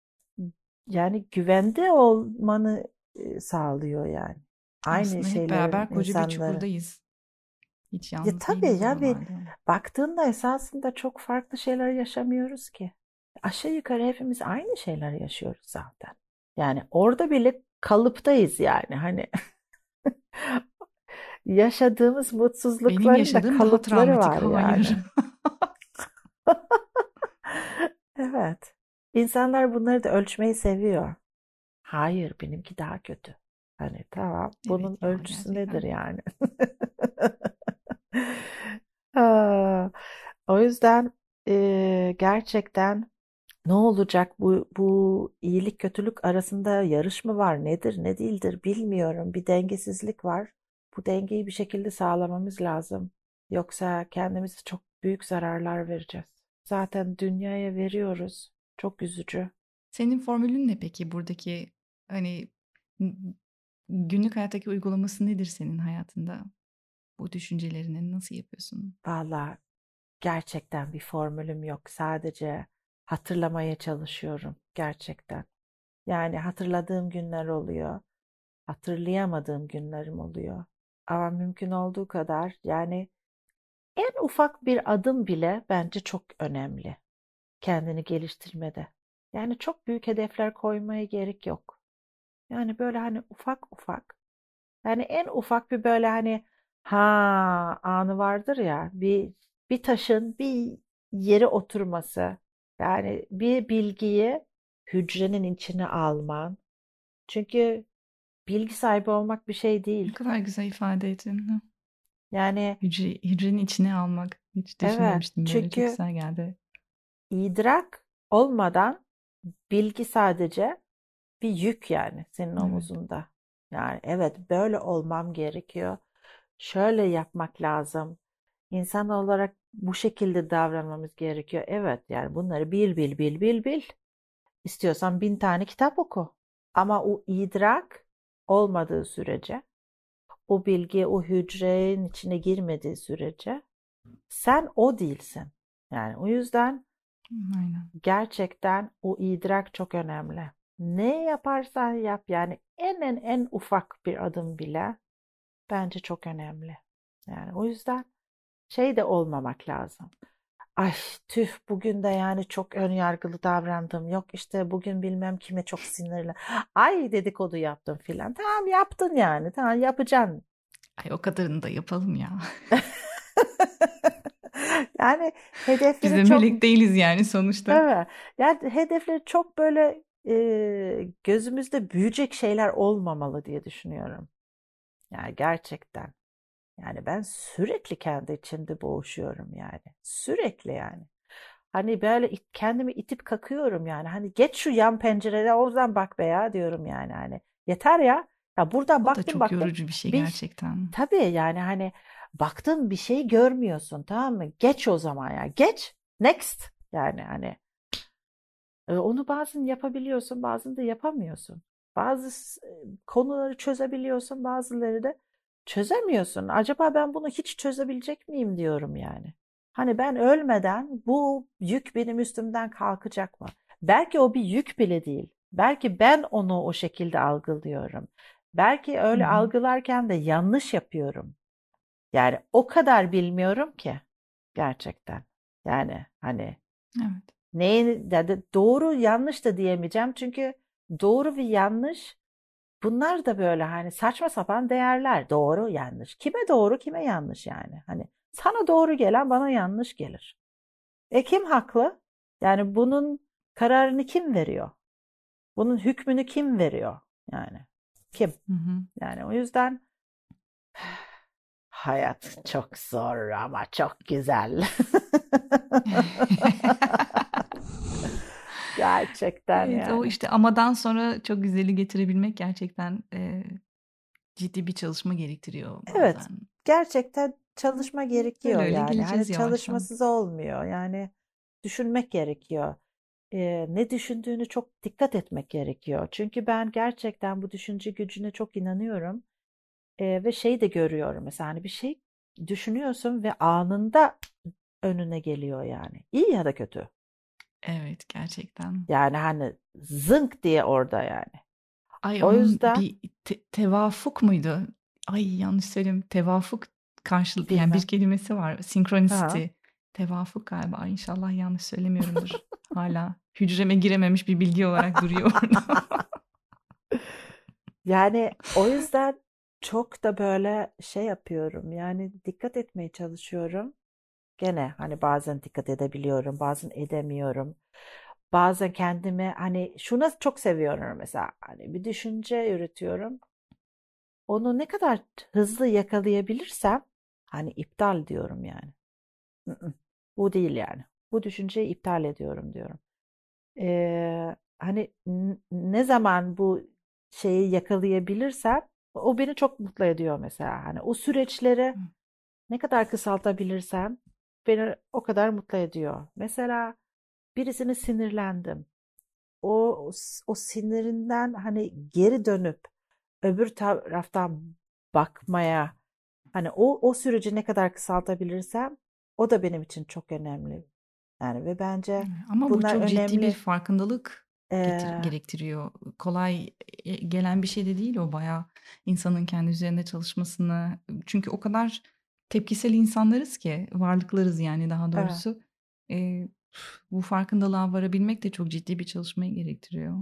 yani güvende olmanı e, sağlıyor yani. Aynı Aslında hep şeylerin beraber koca bir insanları. çukurdayız. Hiç Ya yalnız tabii değiliz ya ve oralarda. baktığında esasında çok farklı şeyler yaşamıyoruz ki. Aşağı yukarı hepimiz aynı şeyler yaşıyoruz zaten. Yani orada bile kalıptayız yani hani yaşadığımız Benim mutsuzlukların da yaşadığım daha kalıpları travmatik. var Hayır. yani. Evet. İnsanlar bunları da ölçmeyi seviyor. Hayır, benimki daha kötü. Hani tamam, bunun Evet ya ölçüsü nedir gerçekten. yani? Ha, o yüzden e, gerçekten ne olacak bu bu iyilik kötülük arasında yarış mı var nedir ne değildir bilmiyorum. Bir dengesizlik var. Bu dengeyi bir şekilde sağlamamız lazım. Yoksa kendimize çok büyük zararlar vereceğiz. Zaten dünyaya veriyoruz. Çok üzücü. Senin formülün ne peki buradaki hani n- günlük hayattaki uygulaması nedir senin hayatında? Bu düşüncelerini nasıl yapıyorsun? Vallahi gerçekten bir formülüm yok. Sadece hatırlamaya çalışıyorum gerçekten. Yani hatırladığım günler oluyor. Hatırlayamadığım günlerim oluyor. Ama mümkün olduğu kadar yani en ufak bir adım bile bence çok önemli kendini geliştirmede. Yani çok büyük hedefler koymaya gerek yok. Yani böyle hani ufak ufak. Yani en ufak bir böyle hani ha anı vardır ya bir bir taşın bir yere oturması. Yani bir bilgiyi hücrenin içine alman. Çünkü bilgi sahibi olmak bir şey Ne değil. kadar güzel ifade ettin. Yani Hücre, hücrenin içine almak. Hiç evet, düşünmemiştim böyle. Çok çünkü güzel geldi. idrak olmadan bilgi sadece bir yük yani senin Evet. omuzunda. Yani evet böyle olmam gerekiyor. Şöyle yapmak lazım. İnsan olarak bu şekilde davranmamız gerekiyor. Evet yani bunları bil bil bil bil bil. İstiyorsan bin tane kitap oku. Ama o idrak olmadığı sürece, o bilgi o hücrenin içine girmediği sürece sen o değilsin. Yani o yüzden Aynen. gerçekten o idrak çok önemli. Ne yaparsan yap yani en en en ufak bir adım bile bence çok önemli. Yani o yüzden şey de olmamak lazım. Ay tüh bugün de yani çok ön yargılı davrandım. Yok işte bugün bilmem kime çok sinirli. Ay dedikodu yaptım filan. Tamam yaptın yani. Tamam yapacaksın. Ay o kadarını da yapalım ya. Yani Biz de hedefleri çok melek değiliz yani sonuçta. evet. Yani hedefleri çok böyle e, gözümüzde büyüyecek şeyler olmamalı diye düşünüyorum. Yani gerçekten. Yani ben sürekli kendi içimde boğuşuyorum yani. Sürekli yani. Hani böyle it- kendimi itip kakıyorum yani. Hani geç şu yan pencerede oradan bak be ya diyorum yani. Hani yeter ya. Ya buradan O da baktım çok baktım. yorucu bir şey Bir gerçekten. tabii yani hani baktın bir şey görmüyorsun tamam mı? Geç o zaman ya. Geç. Next. Yani hani e, onu bazen yapabiliyorsun, bazen de yapamıyorsun. Bazı s- e, konuları çözebiliyorsun, bazıları da çözemiyorsun. Acaba ben bunu hiç çözebilecek miyim diyorum yani. Hani ben ölmeden bu yük benim üstümden kalkacak mı? Belki o bir yük bile değil. Belki ben onu o şekilde algılıyorum. Belki Hı öyle hı. algılarken de yanlış yapıyorum. Yani o kadar bilmiyorum ki gerçekten. Yani hani Evet. neyin ya da doğru yanlış da diyemeyeceğim çünkü doğru ve yanlış bunlar da böyle hani saçma sapan değerler. Doğru yanlış. Kime doğru kime yanlış yani. Hani sana doğru gelen bana yanlış gelir. E kim haklı? Yani bunun kararını kim veriyor? Bunun hükmünü kim veriyor? Yani kim? Hı hı. Yani o yüzden hayat çok zor ama çok güzel. Gerçekten Evet, o yani. işte amadan sonra çok güzeli getirebilmek gerçekten e, ciddi bir çalışma gerektiriyor Evet, bazen. gerçekten çalışma Öyle gerekiyor öyle yani. Hani geleceğiz yavaştan. çalışmasız olmuyor. Yani düşünmek gerekiyor. Ee, ne düşündüğünü çok dikkat etmek gerekiyor. Çünkü ben gerçekten bu düşünce gücüne çok inanıyorum. Ee, ve şey de görüyorum. Mesela hani bir şey düşünüyorsun ve anında önüne geliyor yani. İyi ya da kötü. Evet, gerçekten. Yani hani zınk diye orada yani. Ay O onun yüzden bir te- tevafuk muydu? Ay yanlış söyleyeyim. Tevafuk karşılık yani bir bilmem. kelimesi var. Ha. Synchronicity. Tevafuk galiba. Ay inşallah yanlış söylemiyorumdur. Hala hücreme girememiş bir bilgi olarak duruyor orada. Yani o yüzden çok da böyle şey yapıyorum. Yani dikkat etmeye çalışıyorum. Gene hani bazen dikkat edebiliyorum, bazen edemiyorum. Bazen kendimi hani şuna çok seviyorum mesela. Hani bir düşünce üretiyorum. Onu ne kadar hızlı yakalayabilirsem hani iptal diyorum yani. "Mm-mm, bu değil yani. Bu düşünceyi iptal ediyorum diyorum. Ee, hani n- ne zaman bu şeyi yakalayabilirsem o beni çok mutlu ediyor mesela. Hani o süreçleri ne kadar kısaltabilirsem beni o kadar mutlu ediyor. Mesela birisine sinirlendim. O o sinirinden hani geri dönüp öbür taraftan bakmaya hani o o süreci ne kadar kısaltabilirsem o da benim için çok önemli. Yani ve bence Ama bu bunlar çok ciddi bir önemli. farkındalık getir Ee, gerektiriyor. Kolay e, gelen bir şey de değil o bayağı insanın kendi üzerinde çalışmasını. Çünkü o kadar tepkisel insanlarız ki, varlıklarız yani daha evet, doğrusu. E, Bu farkındalığa varabilmek de çok ciddi bir çalışmayı gerektiriyor.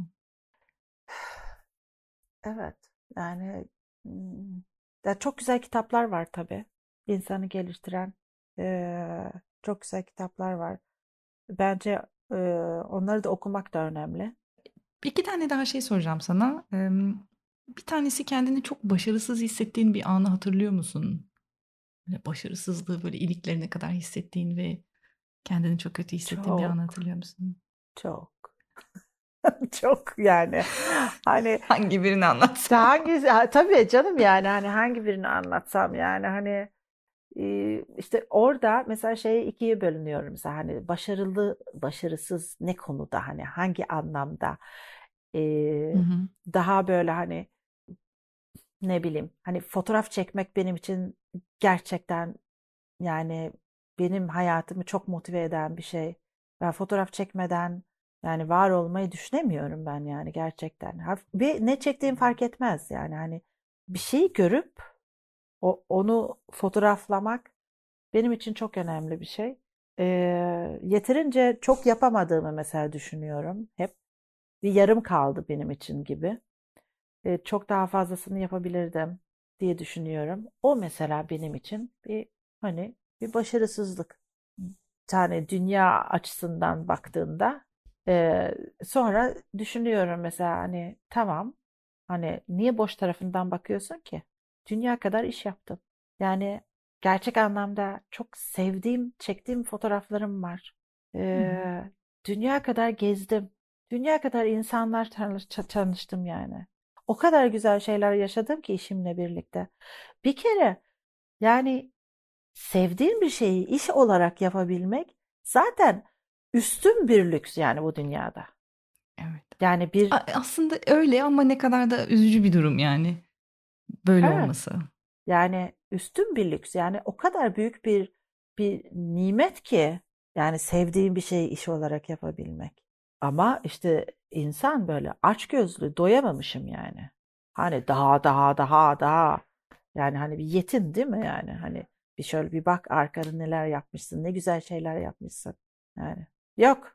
evet. Yani hmm, ya çok güzel kitaplar var tabii. İnsanı geliştiren ee, çok güzel kitaplar var. Bence ee, onları da okumak da önemli. İki tane daha şey soracağım sana. Ee, bir tanesi kendini çok başarısız hissettiğin bir anı hatırlıyor musun? Böyle başarısızlığı böyle iliklerine kadar hissettiğin ve kendini çok kötü hissettiğin bir anı Çok, hatırlıyor musun? çok, çok yani. Hani Hangi birini anlatsam? hangi, ha, tabii canım yani hani hangi birini anlatsam yani hani e, işte orada mesela şey ikiye bölünüyorum mesela hani başarılı, başarısız ne konuda hani hangi anlamda E, Hı hı. daha böyle hani ne bileyim hani fotoğraf çekmek benim için gerçekten yani benim hayatımı çok motive eden bir şey. Ben fotoğraf çekmeden yani var olmayı düşünemiyorum ben yani gerçekten. Haf- Ve ne çektiğim fark etmez yani hani bir şeyi görüp o, onu fotoğraflamak benim için çok önemli bir şey. Ee, yeterince çok yapamadığımı mesela düşünüyorum hep. Bir yarım kaldı benim için gibi. Ee, çok daha fazlasını yapabilirdim diye düşünüyorum. O mesela benim için bir hani bir başarısızlık. Yani dünya açısından baktığında e, sonra düşünüyorum mesela hani tamam hani niye boş tarafından bakıyorsun ki? Dünya kadar iş yaptım. Yani gerçek anlamda çok sevdiğim, çektiğim fotoğraflarım var. Hı hı. E, dünya kadar gezdim. Dünya kadar insanlar tanış- tanıştım yani. O kadar güzel şeyler yaşadım ki işimle birlikte. Bir kere yani sevdiğin bir şeyi iş olarak yapabilmek zaten üstün bir lüks yani bu dünyada. Evet. Yani bir A- aslında öyle ama ne kadar da üzücü bir durum yani böyle evet olması. yani üstün bir lüks yani o kadar büyük bir bir nimet ki yani sevdiğin bir şeyi iş olarak yapabilmek. Ama işte insan böyle açgözlü doyamamışım yani. Hani daha daha daha daha yani hani bir yetin değil mi yani hani bir şöyle bir bak arkada neler yapmışsın ne güzel şeyler yapmışsın yani yok.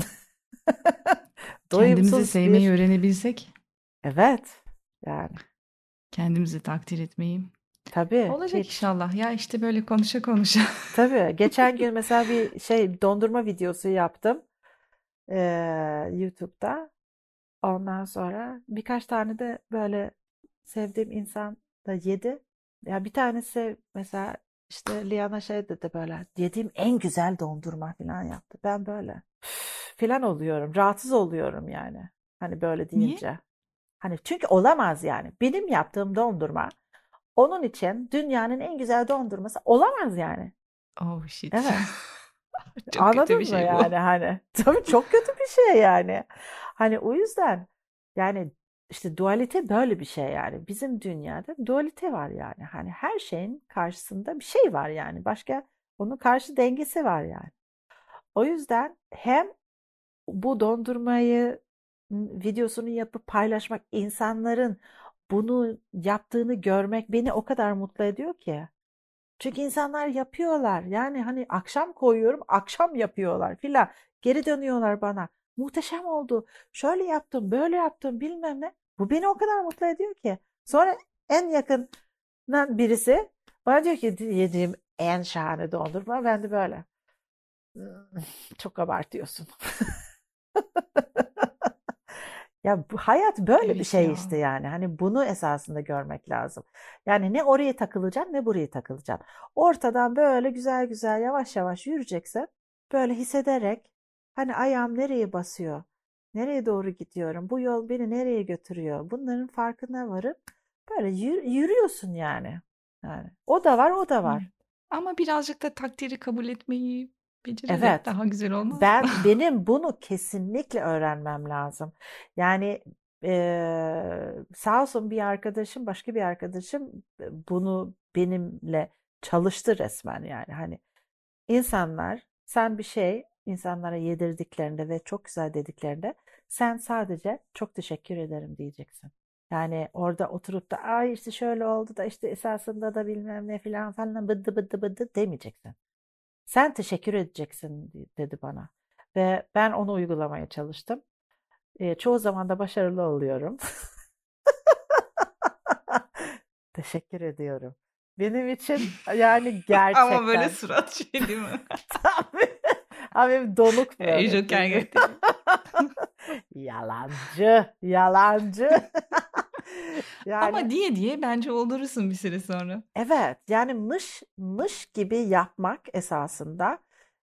Kendimizi Doyumsuz sevmeyi bir öğrenebilsek, evet yani kendimizi takdir etmeyi. tabii Olacak hiç. inşallah. Ya işte böyle konuşa konuşa. Tabii. Geçen gün mesela bir şey dondurma videosu yaptım eee, YouTube'da. Ondan sonra birkaç tane de böyle sevdiğim insan da yedi. Ya bir tanesi mesela işte Liana şey dedi böyle yediğim en güzel dondurma falan yaptı. Ben böyle "Üf" falan oluyorum. Rahatsız oluyorum yani. Hani böyle Niye? deyince. Hani çünkü olamaz yani. Benim yaptığım dondurma onun için dünyanın en güzel dondurması olamaz yani. Oh shit. Evet. Çok kötü bir Anladın mı şey bu. yani hani? Tabii çok kötü bir şey yani. Hani o yüzden yani işte dualite böyle bir şey yani. Bizim dünyada dualite var yani. Hani her şeyin karşısında bir şey var yani. Başka onun karşı dengesi var yani. O yüzden hem bu dondurmayı videosunu yapıp paylaşmak, insanların bunu yaptığını görmek beni o kadar mutlu ediyor ki. Çünkü insanlar yapıyorlar. Yani hani akşam koyuyorum, akşam yapıyorlar filan. Geri dönüyorlar bana. Muhteşem oldu. Şöyle yaptım, böyle yaptım, bilmem ne. Bu beni o kadar mutlu ediyor ki. Sonra en yakından birisi bana diyor ki yediğim en şahane dondurma. Ben de böyle. "Hmm, çok abartıyorsun." Ya bu hayat böyle bir Evet şey işte ya. yani. Hani bunu esasında görmek lazım. Yani ne oraya takılacaksın ne buraya takılacaksın. Ortadan böyle güzel güzel yavaş yavaş yürüyeceksin. Böyle hissederek hani ayağım nereye basıyor? Nereye doğru gidiyorum? Bu yol beni nereye götürüyor? Bunların farkına varıp böyle yür- yürüyorsun yani. Yani o da var, o da Evet. var. Ama birazcık da takdiri kabul etmeyi becererek Evet. daha güzel olmaz mı? Ben benim bunu kesinlikle öğrenmem lazım. Yani eee, sağ olsun bir arkadaşım, başka bir arkadaşım bunu benimle çalıştı resmen yani. Hani insanlar sen bir şey insanlara yedirdiklerinde ve çok güzel dediklerinde sen sadece çok teşekkür ederim diyeceksin. Yani orada oturup da ay işte şöyle oldu da işte esasında da bilmem ne filan falan bıdı bıdı bıdı demeyeceksin. Sen teşekkür edeceksin dedi bana. Ve ben onu uygulamaya çalıştım. E, çoğu zaman da başarılı oluyorum. Teşekkür ediyorum. Benim için yani Ama böyle gerçekten surat şey değil mi? tabii. Abi donuk E, böyle. Joker getirdi. Yalancı, yalancı. Yani, Ama diye diye bence olursun bir süre sonra. evet, yani mış mış gibi yapmak esasında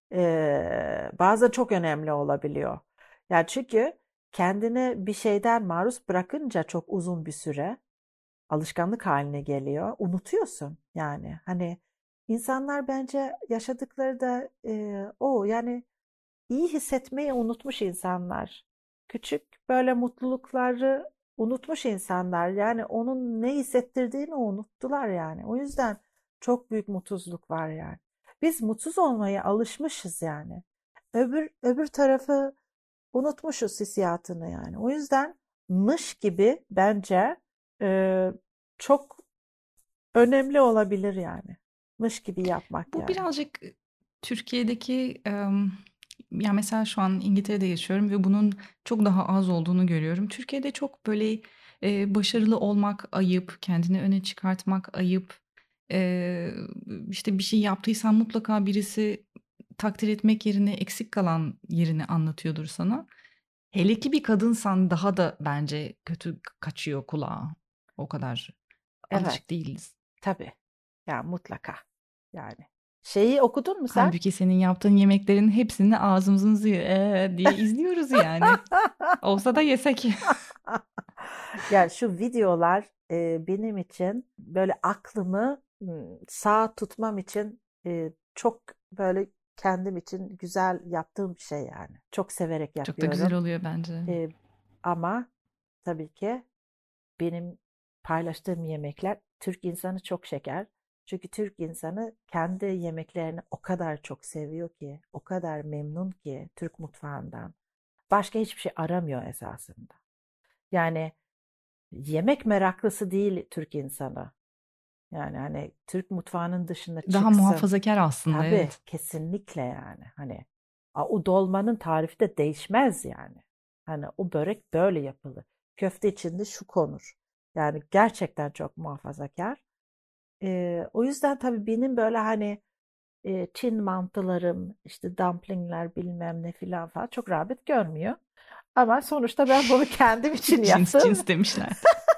eee bazen çok önemli olabiliyor. Yani çünkü kendini bir şeyden maruz bırakınca çok uzun bir süre alışkanlık haline geliyor. Unutuyorsun yani. Hani insanlar bence yaşadıkları da eee, o yani iyi hissetmeyi unutmuş insanlar. Küçük böyle mutlulukları unutmuş insanlar. Yani onun ne hissettirdiğini unuttular yani. O yüzden çok büyük mutsuzluk var yani. Biz mutsuz olmaya alışmışız yani. Öbür öbür tarafı unutmuşuz hissiyatını yani. O yüzden mış gibi bence e, çok önemli olabilir yani. Mış gibi yapmak Bu yani. birazcık Türkiye'deki em, ya mesela şu an İngiltere'de yaşıyorum ve bunun çok daha az olduğunu görüyorum. Türkiye'de çok böyle e, başarılı olmak ayıp, kendini öne çıkartmak ayıp. E, işte bir şey yaptıysan mutlaka birisi takdir etmek yerine eksik kalan yerini anlatıyordur sana. Hele ki bir kadınsan daha da bence kötü kaçıyor kulağa. O kadar Evet, alışık değiliz. tabii. Ya mutlaka. Yani. Şeyi okudun mu sen? Halbuki senin yaptığın yemeklerin hepsini ağzımızın suyu "Ee?" diye izliyoruz yani. Olsa da yesek. Ya şu videolar e, benim için böyle aklımı m, sağ tutmam için e, çok böyle kendim için güzel yaptığım bir şey yani. Çok severek Çok da güzel yapıyorum. oluyor bence. E, ama tabii ki benim paylaştığım yemekler Türk insanı çok şeker. Çünkü Türk insanı kendi yemeklerini o kadar çok seviyor ki, o kadar memnun ki Türk mutfağından. Başka hiçbir şey aramıyor esasında. Yani yemek meraklısı değil Türk insanı. Yani hani Türk mutfağının dışına Daha çıksın. muhafazakar aslında, Tabii evet. kesinlikle yani. Hani o dolmanın tarifi de değişmez yani. Hani o börek böyle yapılır. Köfte içinde şu konur. Yani gerçekten çok muhafazakar. Ee, o yüzden tabii benim böyle hani e, Çin mantılarım, işte dumplingler bilmem ne filan falan çok rağbet görmüyor. Ama sonuçta ben bunu kendim için Cins yaptım. cins demişler.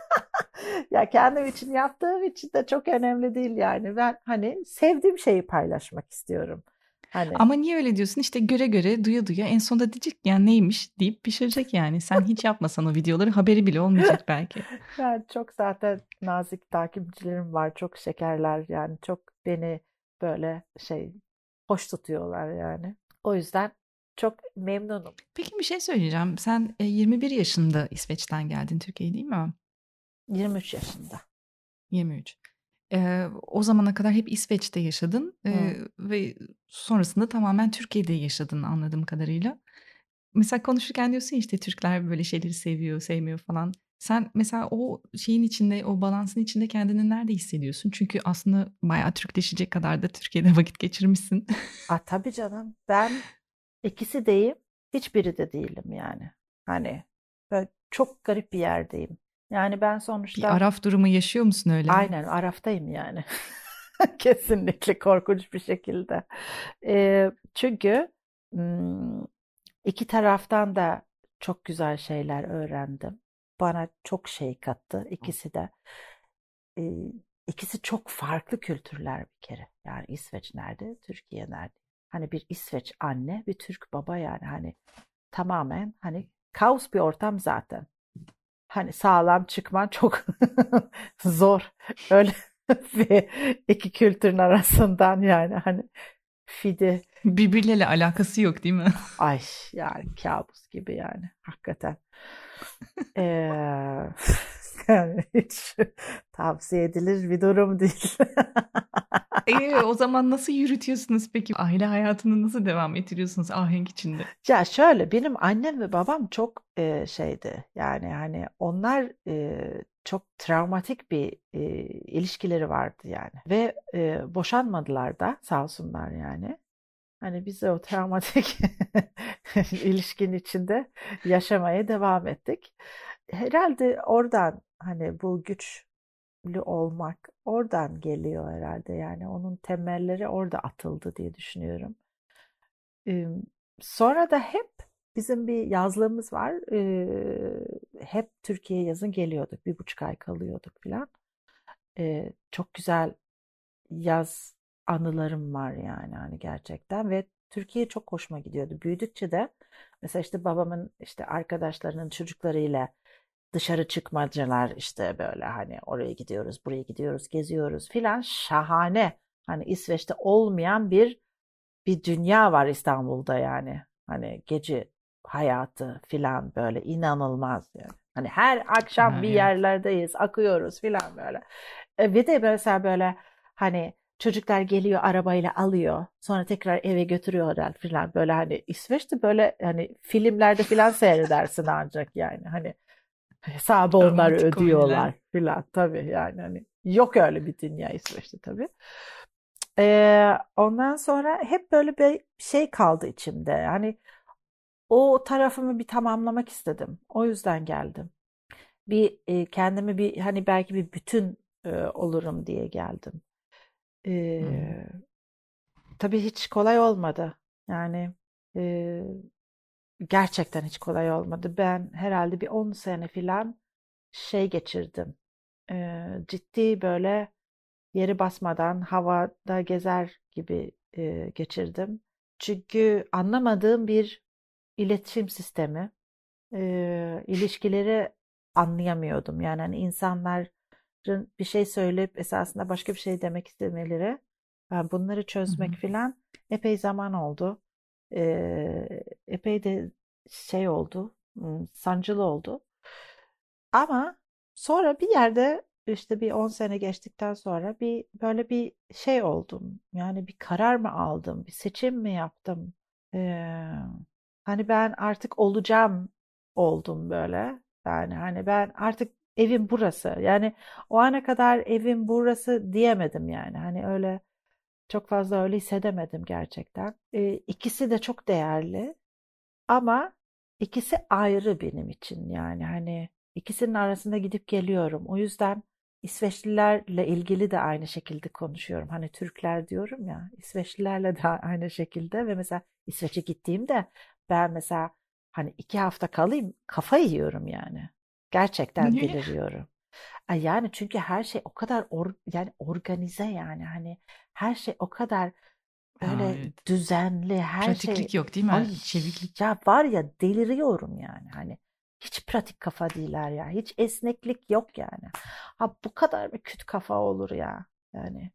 Ya kendim için yaptığım için de çok önemli değil yani. Ben hani sevdiğim şeyi paylaşmak istiyorum. Hani Ama niye öyle diyorsun? İşte göre göre, duya duya en sonunda diyecek ya neymiş deyip pişirecek yani. Sen hiç yapmasan o videoları haberi bile olmayacak belki. yani çok zaten nazik takipçilerim var. Çok şekerler yani. Çok beni böyle şey hoş tutuyorlar yani. O yüzden çok memnunum. Peki bir şey söyleyeceğim. Sen e, yirmi bir yaşında İsveç'ten geldin Türkiye'ye, değil mi? yirmi üç yaşında. yirmi üç. Eee, o zamana kadar hep İsveç'te yaşadın, Hı. eee, ve sonrasında tamamen Türkiye'de yaşadın anladığım kadarıyla. Mesela konuşurken diyorsun ya işte Türkler böyle şeyleri seviyor, sevmiyor falan. Sen mesela o şeyin içinde, o balansın içinde kendini nerede hissediyorsun? Çünkü aslında bayağı Türkleşecek kadar da Türkiye'de vakit geçirmişsin. Ah tabii canım. Ben ikisi deyim, hiçbiri de değilim yani. Hani böyle çok garip bir yerdeyim. Yani ben Bir sonuçta araf durumu yaşıyor musun öyle? aynen Araf'tayım yani. Kesinlikle korkunç bir şekilde. Eee, çünkü mm, iki taraftan da çok güzel şeyler öğrendim. Bana çok şey kattı ikisi de. Eee, ikisi çok farklı kültürler bir kere. Yani İsveç nerede, Türkiye nerede? Hani bir İsveç anne, bir Türk baba yani hani tamamen hani kaos bir ortam zaten. Hani sağlam çıkman çok zor. Öyle bir iki kültürün arasından yani hani fide Birbirleriyle alakası yok değil mi? ay yani kabus gibi yani hakikaten. Ee, yani hiç tavsiye edilir bir durum değil. Eee, o zaman nasıl yürütüyorsunuz peki? Aile hayatını nasıl devam ettiriyorsunuz ahenk içinde? Ya şöyle benim annem ve babam çok e, şeydi yani hani onlar e, çok travmatik bir e, ilişkileri vardı yani ve e, boşanmadılar da sağ olsunlar yani. Hani biz de o travmatik ilişkinin içinde yaşamaya devam ettik. Herhalde oradan hani bu güçlü olmak oradan geliyor herhalde yani onun temelleri orada atıldı diye düşünüyorum. Eee, sonra da hep bizim bir yazlığımız var. Ee, hep Türkiye'ye yazın geliyorduk. Bir buçuk ay kalıyorduk falan. Ee, çok güzel yaz anılarım var yani hani gerçekten ve Türkiye çok hoşuma gidiyordu. Büyüdükçe de mesela işte babamın işte arkadaşlarının çocuklarıyla dışarı çıkmacalar işte böyle hani oraya gidiyoruz, buraya gidiyoruz, geziyoruz filan şahane. Hani İsveç'te olmayan bir bir dünya var İstanbul'da yani. Hani gece hayatı filan böyle inanılmaz yani. Hani her akşam Ha, bir evet. yerlerdeyiz, akıyoruz filan böyle. E, bir de mesela böyle hani çocuklar geliyor arabayla alıyor. Sonra tekrar eve götürüyorlar filan böyle hani İsveç'te böyle hani filmlerde filan seyredersin ancak yani. Hani hesabı onlar Romantik komediler. ödüyorlar filan tabii yani hani yok öyle bir dünya İsveç'te tabii. Ee, ondan sonra hep böyle bir şey kaldı içimde. Yani o tarafımı bir tamamlamak istedim. O yüzden geldim. Bir e, kendimi bir hani belki bir bütün e, olurum diye geldim. Hmm. Ee, tabii hiç kolay olmadı. Yani e, gerçekten hiç kolay olmadı. Ben herhalde bir on sene filan şey geçirdim. Ee, ciddi böyle yeri basmadan havada gezer gibi e, geçirdim. Çünkü anlamadığım bir iletişim sistemi, e, ilişkileri anlayamıyordum. Yani hani insanların bir şey söyleyip esasında başka bir şey demek istemeleri, ben bunları Hı hı. çözmek filan epey zaman oldu. E, epey de şey oldu, m, sancılı oldu. Ama sonra bir yerde işte bir on sene geçtikten sonra bir böyle bir şey oldum. Yani bir karar mı aldım, bir seçim mi yaptım? Ee, hani ben artık olacağım oldum böyle. Yani hani ben artık evim burası. Yani o ana kadar evim burası diyemedim yani. Hani öyle çok fazla öyle hissedemedim gerçekten. Ee, ikisi de çok değerli. Ama ikisi ayrı benim için yani hani ikisinin arasında gidip geliyorum. O yüzden İsveçlilerle ilgili de aynı şekilde konuşuyorum. Hani Türkler diyorum ya, İsveçlilerle de aynı şekilde ve mesela İsveç'e gittiğimde ben mesela hani iki hafta kalayım kafayı yiyorum yani. Gerçekten Niye? deliriyorum. Ay yani çünkü her şey o kadar or- yani organize yani hani her şey o kadar Ha, böyle evet. düzenli her şey. Pratiklik yok değil Ay mi? Çeviklik. ya var ya deliriyorum yani hani hiç pratik kafa değiller ya hiç esneklik yok yani. Ha bu kadar bir küt kafa olur ya yani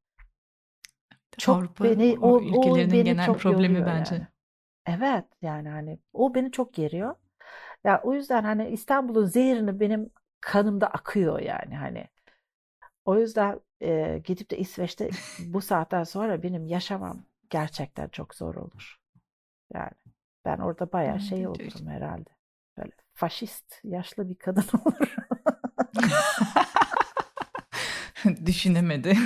çok Avrupa beni o o, o ülkelerinin beni genel çok problemi yoruyor bence. yani. Evet yani hani o beni çok geriyor. Ya o yüzden hani İstanbul'un zehrini benim kanımda akıyor yani hani. O yüzden e, gidip de İsveç'te bu saatten sonra benim yaşamam gerçekten çok zor olur. Yani ben orada bayağı şey Evet. olurum herhalde. Böyle faşist yaşlı bir kadın olur. Düşünemedi.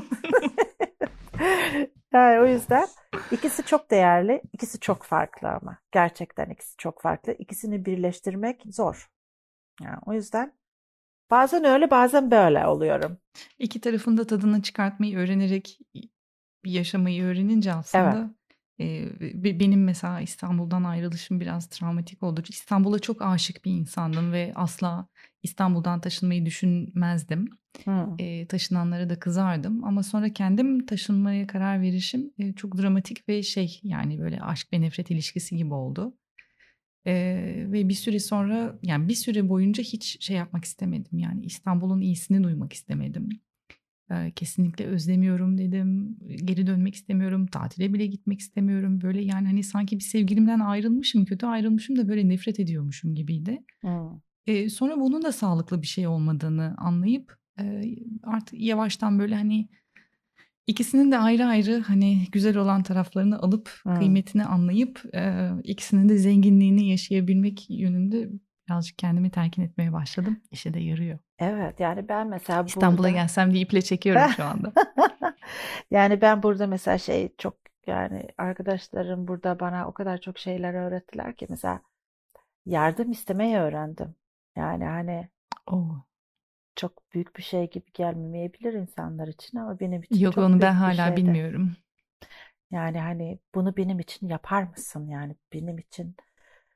Yani o yüzden ikisi çok değerli, ikisi çok farklı ama. Gerçekten ikisi çok farklı. İkisini birleştirmek zor. Yani o yüzden bazen öyle bazen böyle oluyorum. İki tarafın da tadını çıkartmayı öğrenerek bir yaşamayı öğrenince Evet. aslında e, be- benim mesela İstanbul'dan ayrılışım biraz travmatik oldu. İstanbul'a çok aşık bir insandım ve asla İstanbul'dan taşınmayı düşünmezdim. Hmm. E, taşınanlara da kızardım ama sonra kendim taşınmaya karar verişim e, çok dramatik ve şey yani böyle aşk ve nefret ilişkisi gibi oldu. E, ve bir süre sonra yani bir süre boyunca hiç şey yapmak istemedim yani İstanbul'un iyisini duymak istemedim. Eee, kesinlikle özlemiyorum dedim. Geri dönmek istemiyorum. Tatile bile gitmek istemiyorum. Böyle yani hani sanki bir sevgilimden ayrılmışım, kötü ayrılmışım da böyle nefret ediyormuşum gibiydi. Hmm. Eee, sonra bunun da sağlıklı bir şey olmadığını anlayıp eee, artık yavaştan böyle hani ikisinin de ayrı ayrı hani güzel olan taraflarını alıp Hmm. kıymetini anlayıp eee, ikisinin de zenginliğini yaşayabilmek yönünde birazcık kendimi telkin etmeye başladım. İşe de yarıyor. Evet yani ben mesela İstanbul'a burada gelsem diye iple çekiyorum şu anda. yani ben burada mesela şey çok yani arkadaşlarım burada bana o kadar çok şeyler öğrettiler ki mesela yardım istemeyi öğrendim. Yani hani Oh. çok büyük bir şey gibi gelmeyebilir insanlar için ama benim için Yok çok onu ben büyük bir hala şeydi. bilmiyorum. Yani hani bunu benim için yapar mısın? Yani benim için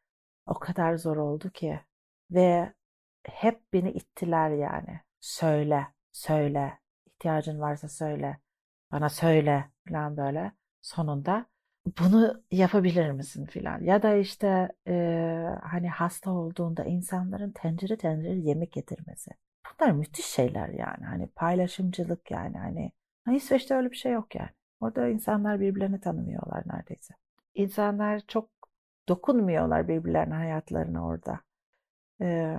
O kadar zor oldu ki ve hep beni ittiler yani. Söyle, söyle, ihtiyacın varsa söyle, bana söyle falan böyle. Sonunda bunu yapabilir misin filan. Ya da işte e, hani hasta olduğunda insanların tencere tencere yemek getirmesi. Bunlar müthiş şeyler yani. Hani paylaşımcılık yani hani. Hani İsveç'te öyle bir şey yok yani. Orada insanlar birbirlerini tanımıyorlar neredeyse. İnsanlar çok dokunmuyorlar birbirlerine hayatlarına orada. Ee,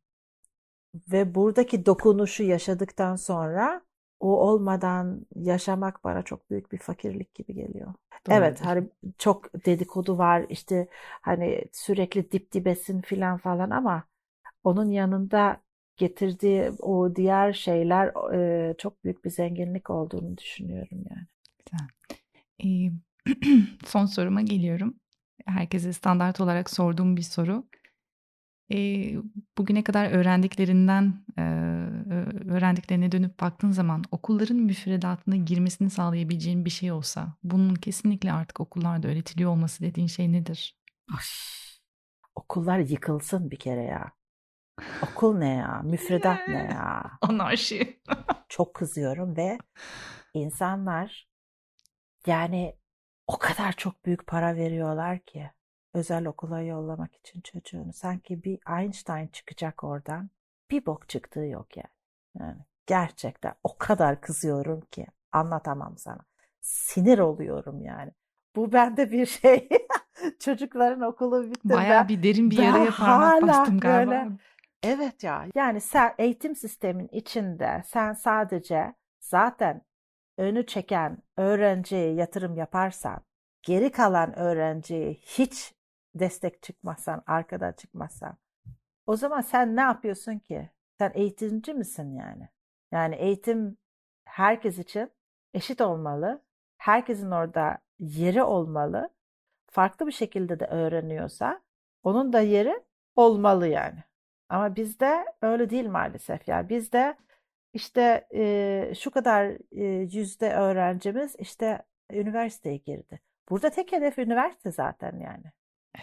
Ve buradaki dokunuşu yaşadıktan sonra o olmadan yaşamak bana çok büyük bir fakirlik gibi geliyor. Evet, Doğrudur. hani çok dedikodu var işte hani sürekli dip dibesin filan falan ama onun yanında getirdiği o diğer şeyler e, çok büyük bir zenginlik olduğunu düşünüyorum yani. Güzel. Ee, son soruma geliyorum. Herkese standart olarak sorduğum bir soru. Ee, bugüne kadar öğrendiklerinden, e, öğrendiklerine dönüp baktığın zaman okulların müfredatına girmesini sağlayabileceğin bir şey olsa, bunun kesinlikle artık okullarda öğretiliyor olması dediğin şey nedir? Ay, okullar yıkılsın bir kere ya. Okul ne ya? Müfredat ne Yeah. ya? Anarşi. Çok kızıyorum ve insanlar yani o kadar çok büyük para veriyorlar ki özel okula yollamak için çocuğunu. Sanki bir Einstein çıkacak oradan. Bir bok çıktığı yok yani. Yani gerçekten o kadar kızıyorum ki anlatamam sana. Sinir oluyorum yani. Bu bende bir şey. Çocukların okulu bitti ve Bayağı bir derin bir ben yaraya parmak hala bastım galiba. böyle evet ya yani sen eğitim sistemin içinde sen sadece zaten önü çeken öğrenciye yatırım yaparsan, geri kalan öğrenciye hiç destek çıkmazsan, arkadan çıkmazsan, o zaman sen ne yapıyorsun ki? Sen eğitimci misin yani? Yani eğitim herkes için eşit olmalı. Herkesin orada yeri olmalı. Farklı bir şekilde de öğreniyorsa onun da yeri olmalı yani. Ama bizde öyle değil maalesef. Yani bizde işte e, şu kadar e, yüzde öğrencimiz işte üniversiteye girdi. Burada tek hedef üniversite zaten yani.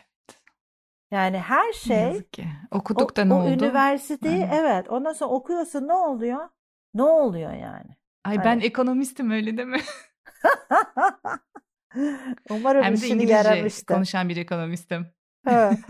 Yani her Ne şey yazık ki. Okuduk o, da ne o oldu? üniversiteyi Aynen. evet ondan sonra okuyorsun ne oluyor? Ne oluyor yani? Ay ben Hani ekonomistim öyle deme. umarım Hem de işini İngilizce yaramıştı. konuşan bir ekonomistim. Evet.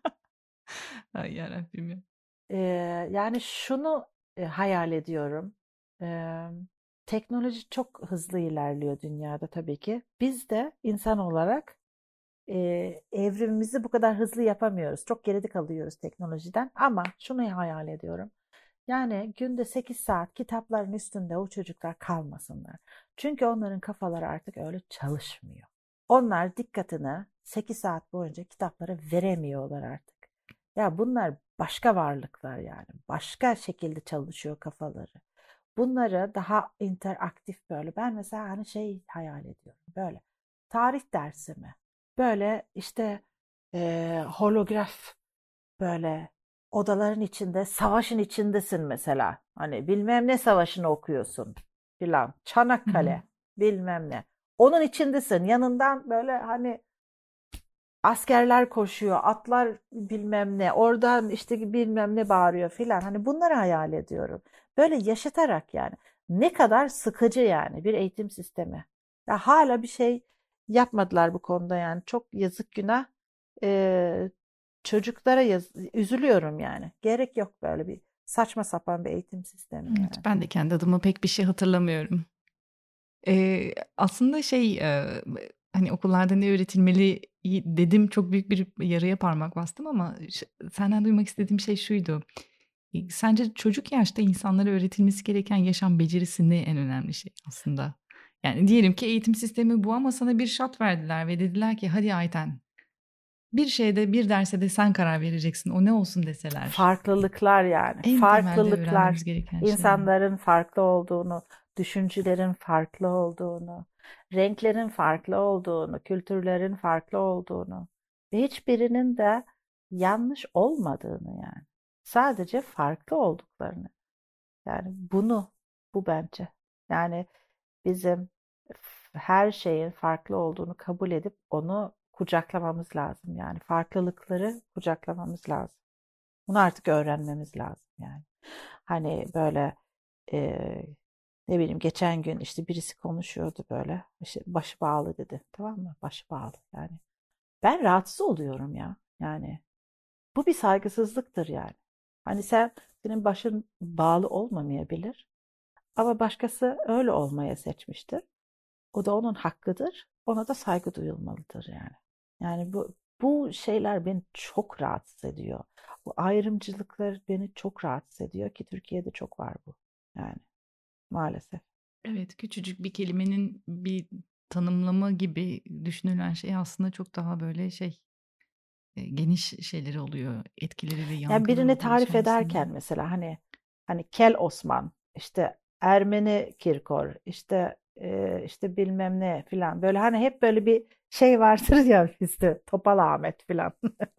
Ay yarabbim ya. Ee, Yani şunu e, hayal ediyorum. Ee, Teknoloji çok hızlı ilerliyor dünyada tabii ki. Biz de insan olarak e, evrimimizi bu kadar hızlı yapamıyoruz. Çok geride kalıyoruz teknolojiden. Ama şunu hayal ediyorum. Yani günde sekiz saat kitapların üstünde o çocuklar kalmasınlar. Çünkü onların kafaları artık öyle çalışmıyor. Onlar dikkatini sekiz saat boyunca kitaplara veremiyorlar artık. Ya bunlar başka varlıklar yani. Başka şekilde çalışıyor kafaları. Bunları daha interaktif böyle. Ben mesela hani şey hayal ediyorum. Böyle tarih dersi mi? Böyle işte e, holograf böyle odaların içinde savaşın içindesin mesela. Hani bilmem ne savaşını okuyorsun filan. Hı hı. Çanakkale bilmem ne. Onun içindesin. Yanından böyle hani askerler koşuyor, atlar bilmem ne, oradan işte bilmem ne bağırıyor filan. Hani bunları hayal ediyorum. Böyle yaşatarak yani. Ne kadar sıkıcı yani bir eğitim sistemi. Ya hala bir şey yapmadılar bu konuda yani. Çok yazık günah. Ee, Çocuklara yaz üzülüyorum yani. Gerek yok böyle bir saçma sapan bir eğitim sistemi Evet, yani. ben de kendi adıma pek bir şey hatırlamıyorum. Eee, aslında şey, eee, hani okullarda ne öğretilmeli dedim çok büyük bir yaraya parmak bastım ama ş senden duymak istediğim şey şuydu. İii, sence çocuk yaşta insanlara öğretilmesi gereken yaşam becerisi ne en önemli şey aslında? Yani diyelim ki eğitim sistemi bu ama sana bir shot verdiler ve dediler ki hadi Ayten bir şeyde bir derse de sen karar vereceksin o ne olsun deseler. Farklılıklar yani. En temelde Farklılıklar. öğrenmemiz gereken şey ne? İnsanların farklı olduğunu, düşüncelerin farklı olduğunu, renklerin farklı olduğunu, kültürlerin farklı olduğunu ve hiçbirinin de yanlış olmadığını yani. Sadece farklı olduklarını. Yani bunu, bu bence. Yani bizim her şeyin farklı olduğunu kabul edip onu kucaklamamız lazım yani. Farklılıkları kucaklamamız lazım. Bunu artık öğrenmemiz lazım yani. Hani böyle e, ne bileyim geçen gün işte birisi konuşuyordu böyle. İşte başı bağlı dedi. Tamam mı? Başı bağlı yani. Ben rahatsız oluyorum ya. Yani bu bir saygısızlıktır yani. Hani sen senin başın bağlı olmamayabilir. Ama başkası öyle olmaya seçmiştir. O da onun hakkıdır. Ona da saygı duyulmalıdır yani. Yani bu bu şeyler beni çok rahatsız ediyor. Bu ayrımcılıklar beni çok rahatsız ediyor ki Türkiye'de çok var bu. Yani maalesef. Evet, küçücük bir kelimenin bir tanımlama gibi düşünülen şey aslında çok daha böyle şey e, geniş şeyleri oluyor, etkileri ve Yani yankıları birini oluyor tarif ederken sonrasında. mesela hani hani Kel Osman, işte Ermeni Kirkor, işte e, işte bilmem ne filan böyle hani hep böyle bir şey vardır ya bizde Topal Ahmet filan.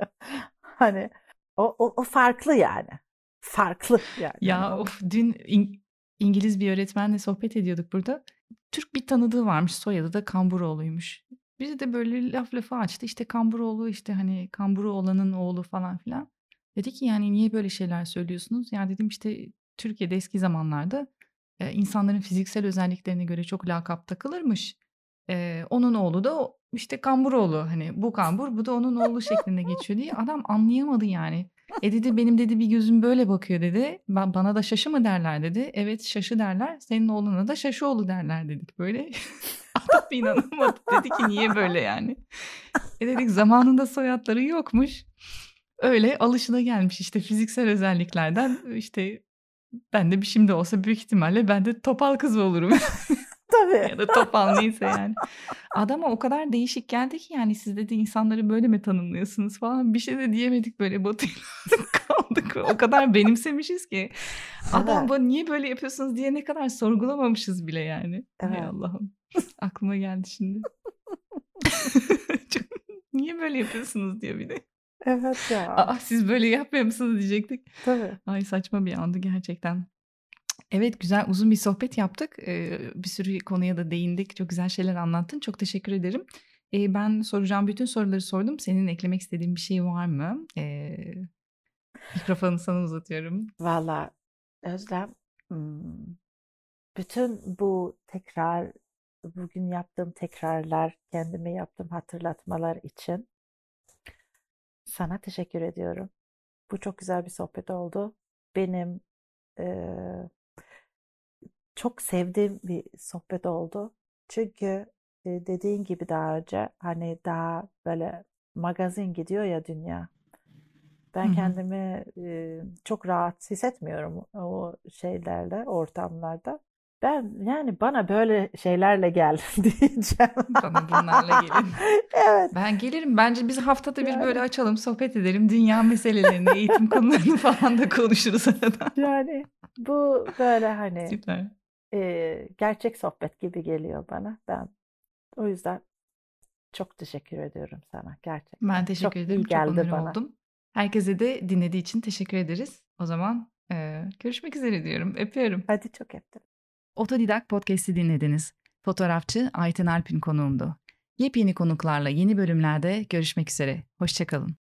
Hani o, o, o farklı yani. Farklı yani hani Ya onu. of, dün İng- İngiliz bir öğretmenle sohbet ediyorduk burada. Türk bir tanıdığı varmış, soyadı da Kamburoğlu'ymuş. Bizi de böyle laf lafı açtı, işte Kamburoğlu, işte hani Kamburoğlan'ın oğlu falan filan. Dedi ki yani niye böyle şeyler söylüyorsunuz? Ya dedim işte Türkiye'de eski zamanlarda e, insanların fiziksel özelliklerine göre çok lakap takılırmış. E, onun oğlu da o- işte Kamburoğlu, hani bu Kambur, bu da onun oğlu şeklinde geçiyor diye. Adam anlayamadı yani. E dedi benim dedi bir gözüm böyle bakıyor dedi. Ben, bana da şaşı mı derler dedi. Evet şaşı derler. Senin oğluna da Şaşıoğlu derler dedik böyle. Adam inanamadı. Dedi ki niye böyle yani? E dedik zamanında soyadları yokmuş. Öyle alışına gelmiş işte fiziksel özelliklerden, işte ben de bir şimdi olsa büyük ihtimalle ben de topal kız olurum. Tabii. Ya da topal neyse yani. Adama o kadar değişik geldi ki yani siz dedi insanları böyle mi tanımlıyorsunuz falan. Bir şey de diyemedik, böyle batıyla kaldık. O kadar benimsemişiz ki. Adam Evet, bana niye böyle yapıyorsunuz diye ne kadar sorgulamamışız bile yani. Hay evet. Allah'ım. Aklıma geldi şimdi. Çok- Niye böyle yapıyorsunuz diyor bir de. Evet ya. Aa, siz böyle yapmıyor musunuz diyecektik. Tabii. Ay saçma bir andı gerçekten. Evet, güzel uzun bir sohbet yaptık. Eee, bir sürü konuya da değindik. Çok güzel şeyler anlattın. Çok teşekkür ederim. Eee, ben soracağım bütün soruları sordum. Senin eklemek istediğin bir şey var mı? Eee, mikrofonu sana uzatıyorum. Valla Özlem, hmm, bütün bu tekrar, bugün yaptığım tekrarlar, kendime yaptığım hatırlatmalar için sana teşekkür ediyorum. Bu çok güzel bir sohbet oldu. Benim eee, çok sevdiğim bir sohbet oldu. Çünkü e, dediğin gibi daha önce hani daha böyle magazin gidiyor ya dünya. Hı Ben hı. kendimi e, çok rahat hissetmiyorum o şeylerle, ortamlarda. Ben yani bana böyle şeylerle gel diyeceğim. Bana bunlarla gelin. Evet. Ben gelirim. Bence biz haftada bir böyle Yani açalım, sohbet edelim. Dünya meselelerini, eğitim konularını falan da konuşuruz arada. yani bu böyle hani Süper. e, gerçek sohbet gibi geliyor bana. Ben o yüzden çok teşekkür ediyorum sana Ben gerçekten. teşekkür Çok iyi ederim. Çok onur geldi bana. oldum. Herkese de dinlediği için teşekkür ederiz. O zaman eee, görüşmek üzere diyorum. Öpüyorum. Hadi çok öptüm. Otodidak Podcast'i dinlediniz. Fotoğrafçı Ayten Alp'in konuğumdu. Yepyeni konuklarla yeni bölümlerde görüşmek üzere. Hoşçakalın.